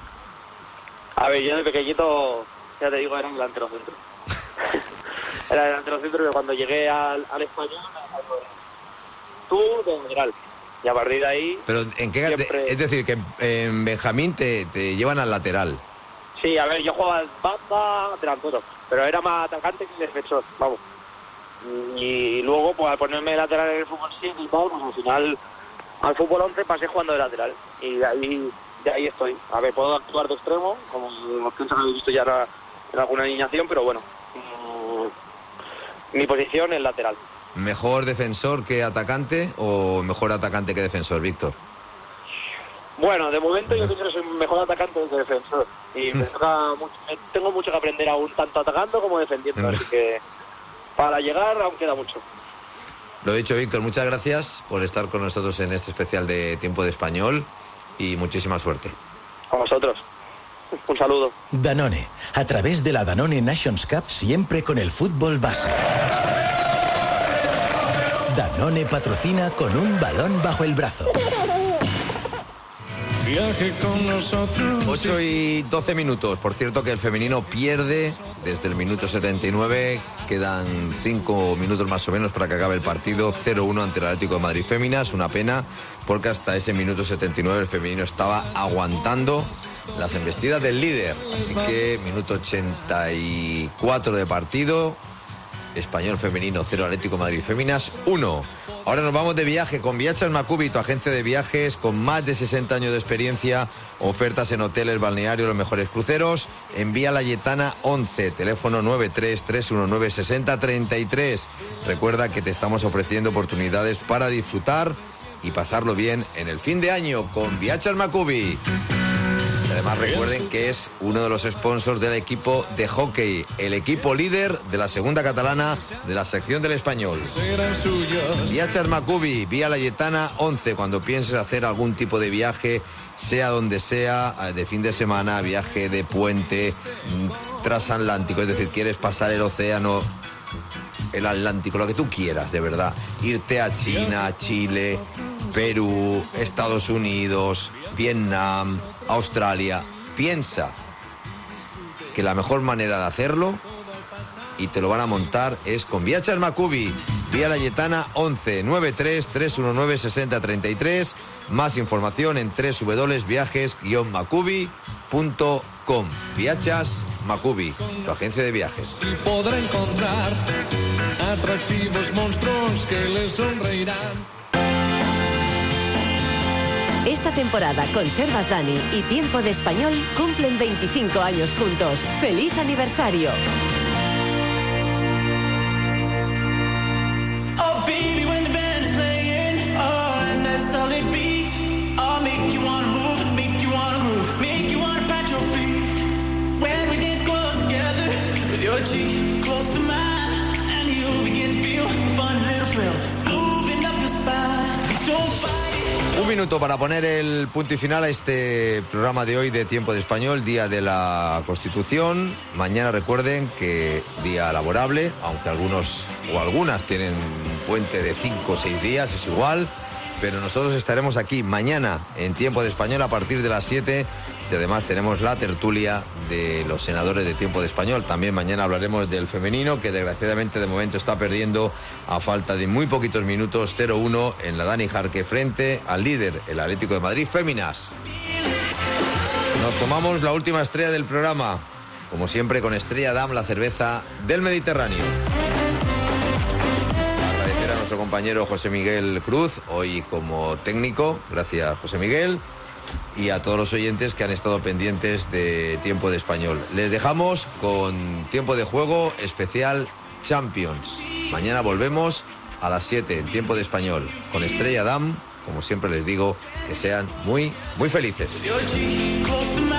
A ver, yo de pequeñito, ya te digo, era un delantero centro. Era delantero centro que cuando llegué al, al español, tú de lateral. Y a partir de ahí... Pero ¿en qué siempre... Es decir, que en Benjamín te, te llevan al lateral. Sí, a ver, yo jugaba banda, delantero, pero era más atacante que defensor, vamos. Y luego, pues al ponerme de lateral en el fútbol siete y tal, pues al final al fútbol once pasé jugando de lateral y de ahí, de ahí estoy. A ver, puedo actuar de extremo, como los que han visto ya en alguna alineación, pero bueno, mmm, mi posición es lateral. ¿Mejor defensor que atacante o mejor atacante que defensor, Víctor? Bueno, de momento yo pienso que soy mejor atacante que defensor y me toca mucho, me, tengo mucho que aprender aún, tanto atacando como defendiendo, así que para llegar aún queda mucho. Lo dicho, Víctor, muchas gracias por estar con nosotros en este especial de Tiempo de Español y muchísima suerte. A vosotros. Un saludo. Danone, a través de la Danone Nations Cup, siempre con el fútbol base. Danone patrocina con un balón bajo el brazo. Viaje con nosotros. ocho y doce minutos. Por cierto que el femenino pierde desde el minuto setenta y nueve. Quedan cinco minutos más o menos para que acabe el partido. cero uno ante el Atlético de Madrid Féminas. Una pena porque hasta ese minuto setenta y nueve el femenino estaba aguantando las embestidas del líder. Así que minuto ochenta y cuatro de partido. Español femenino cero, Atlético de Madrid Féminas uno. Ahora nos vamos de viaje con Viachas Macubi, tu agencia de viajes con más de sesenta años de experiencia, ofertas en hoteles, balnearios, los mejores cruceros. Envía la Yetana once, teléfono nueve tres tres uno nueve seis cero tres tres. Recuerda que te estamos ofreciendo oportunidades para disfrutar y pasarlo bien en el fin de año con Viachas Macubi. Además recuerden que es uno de los sponsors del equipo de hockey, el equipo líder de la segunda catalana de la sección del español. Viachas Macubi, vía la Yetana once, cuando pienses hacer algún tipo de viaje, sea donde sea, de fin de semana, viaje de puente, transatlántico, es decir, quieres pasar el océano, el Atlántico, lo que tú quieras, de verdad. Irte a China, Chile, Perú, Estados Unidos, Vietnam, Australia. Piensa que la mejor manera de hacerlo, y te lo van a montar, es con Viachas Macubi, vía la Yetana once, nueve tres tres uno nueve seis cero tres tres. Más información en doble u doble u doble u punto viajes guion macubi punto com. Viachas Macubi, tu agencia de viajes. Y podrá encontrar atractivos monstruos que le sonreirán. Esta temporada Conservas Dani y Tiempo de Español cumplen veinticinco años juntos. ¡Feliz aniversario! Oh, baby, when the band is playing, oh, and that's all it beats. I'll make you wanna move, make you wanna groove, make you wanna pat your feet. When we dance close together, with your cheek close to mine, and you begin to feel a fun little thrill moving up your spine. Don't fight it. minuto para poner el punto y final a este programa de hoy de Tiempo de Español, Día de la Constitución. Mañana recuerden que día laborable, aunque algunos o algunas tienen puente de cinco o seis días, es igual. Pero nosotros estaremos aquí mañana en Tiempo de Español a partir de las siete y además tenemos la tertulia de los senadores de Tiempo de Español. También mañana hablaremos del femenino, que desgraciadamente de momento está perdiendo a falta de muy poquitos minutos cero uno en la Dani Jarque frente al líder, el Atlético de Madrid Féminas. Nos tomamos la última estrella del programa, como siempre con Estrella Damm, la cerveza del Mediterráneo. A nuestro compañero José Miguel Cruz, hoy como técnico, gracias José Miguel, y a todos los oyentes que han estado pendientes de Tiempo de Español. Les dejamos con Tiempo de Juego especial Champions. Mañana volvemos a las siete en Tiempo de Español con Estrella Damm. Como siempre les digo, que sean muy, muy felices.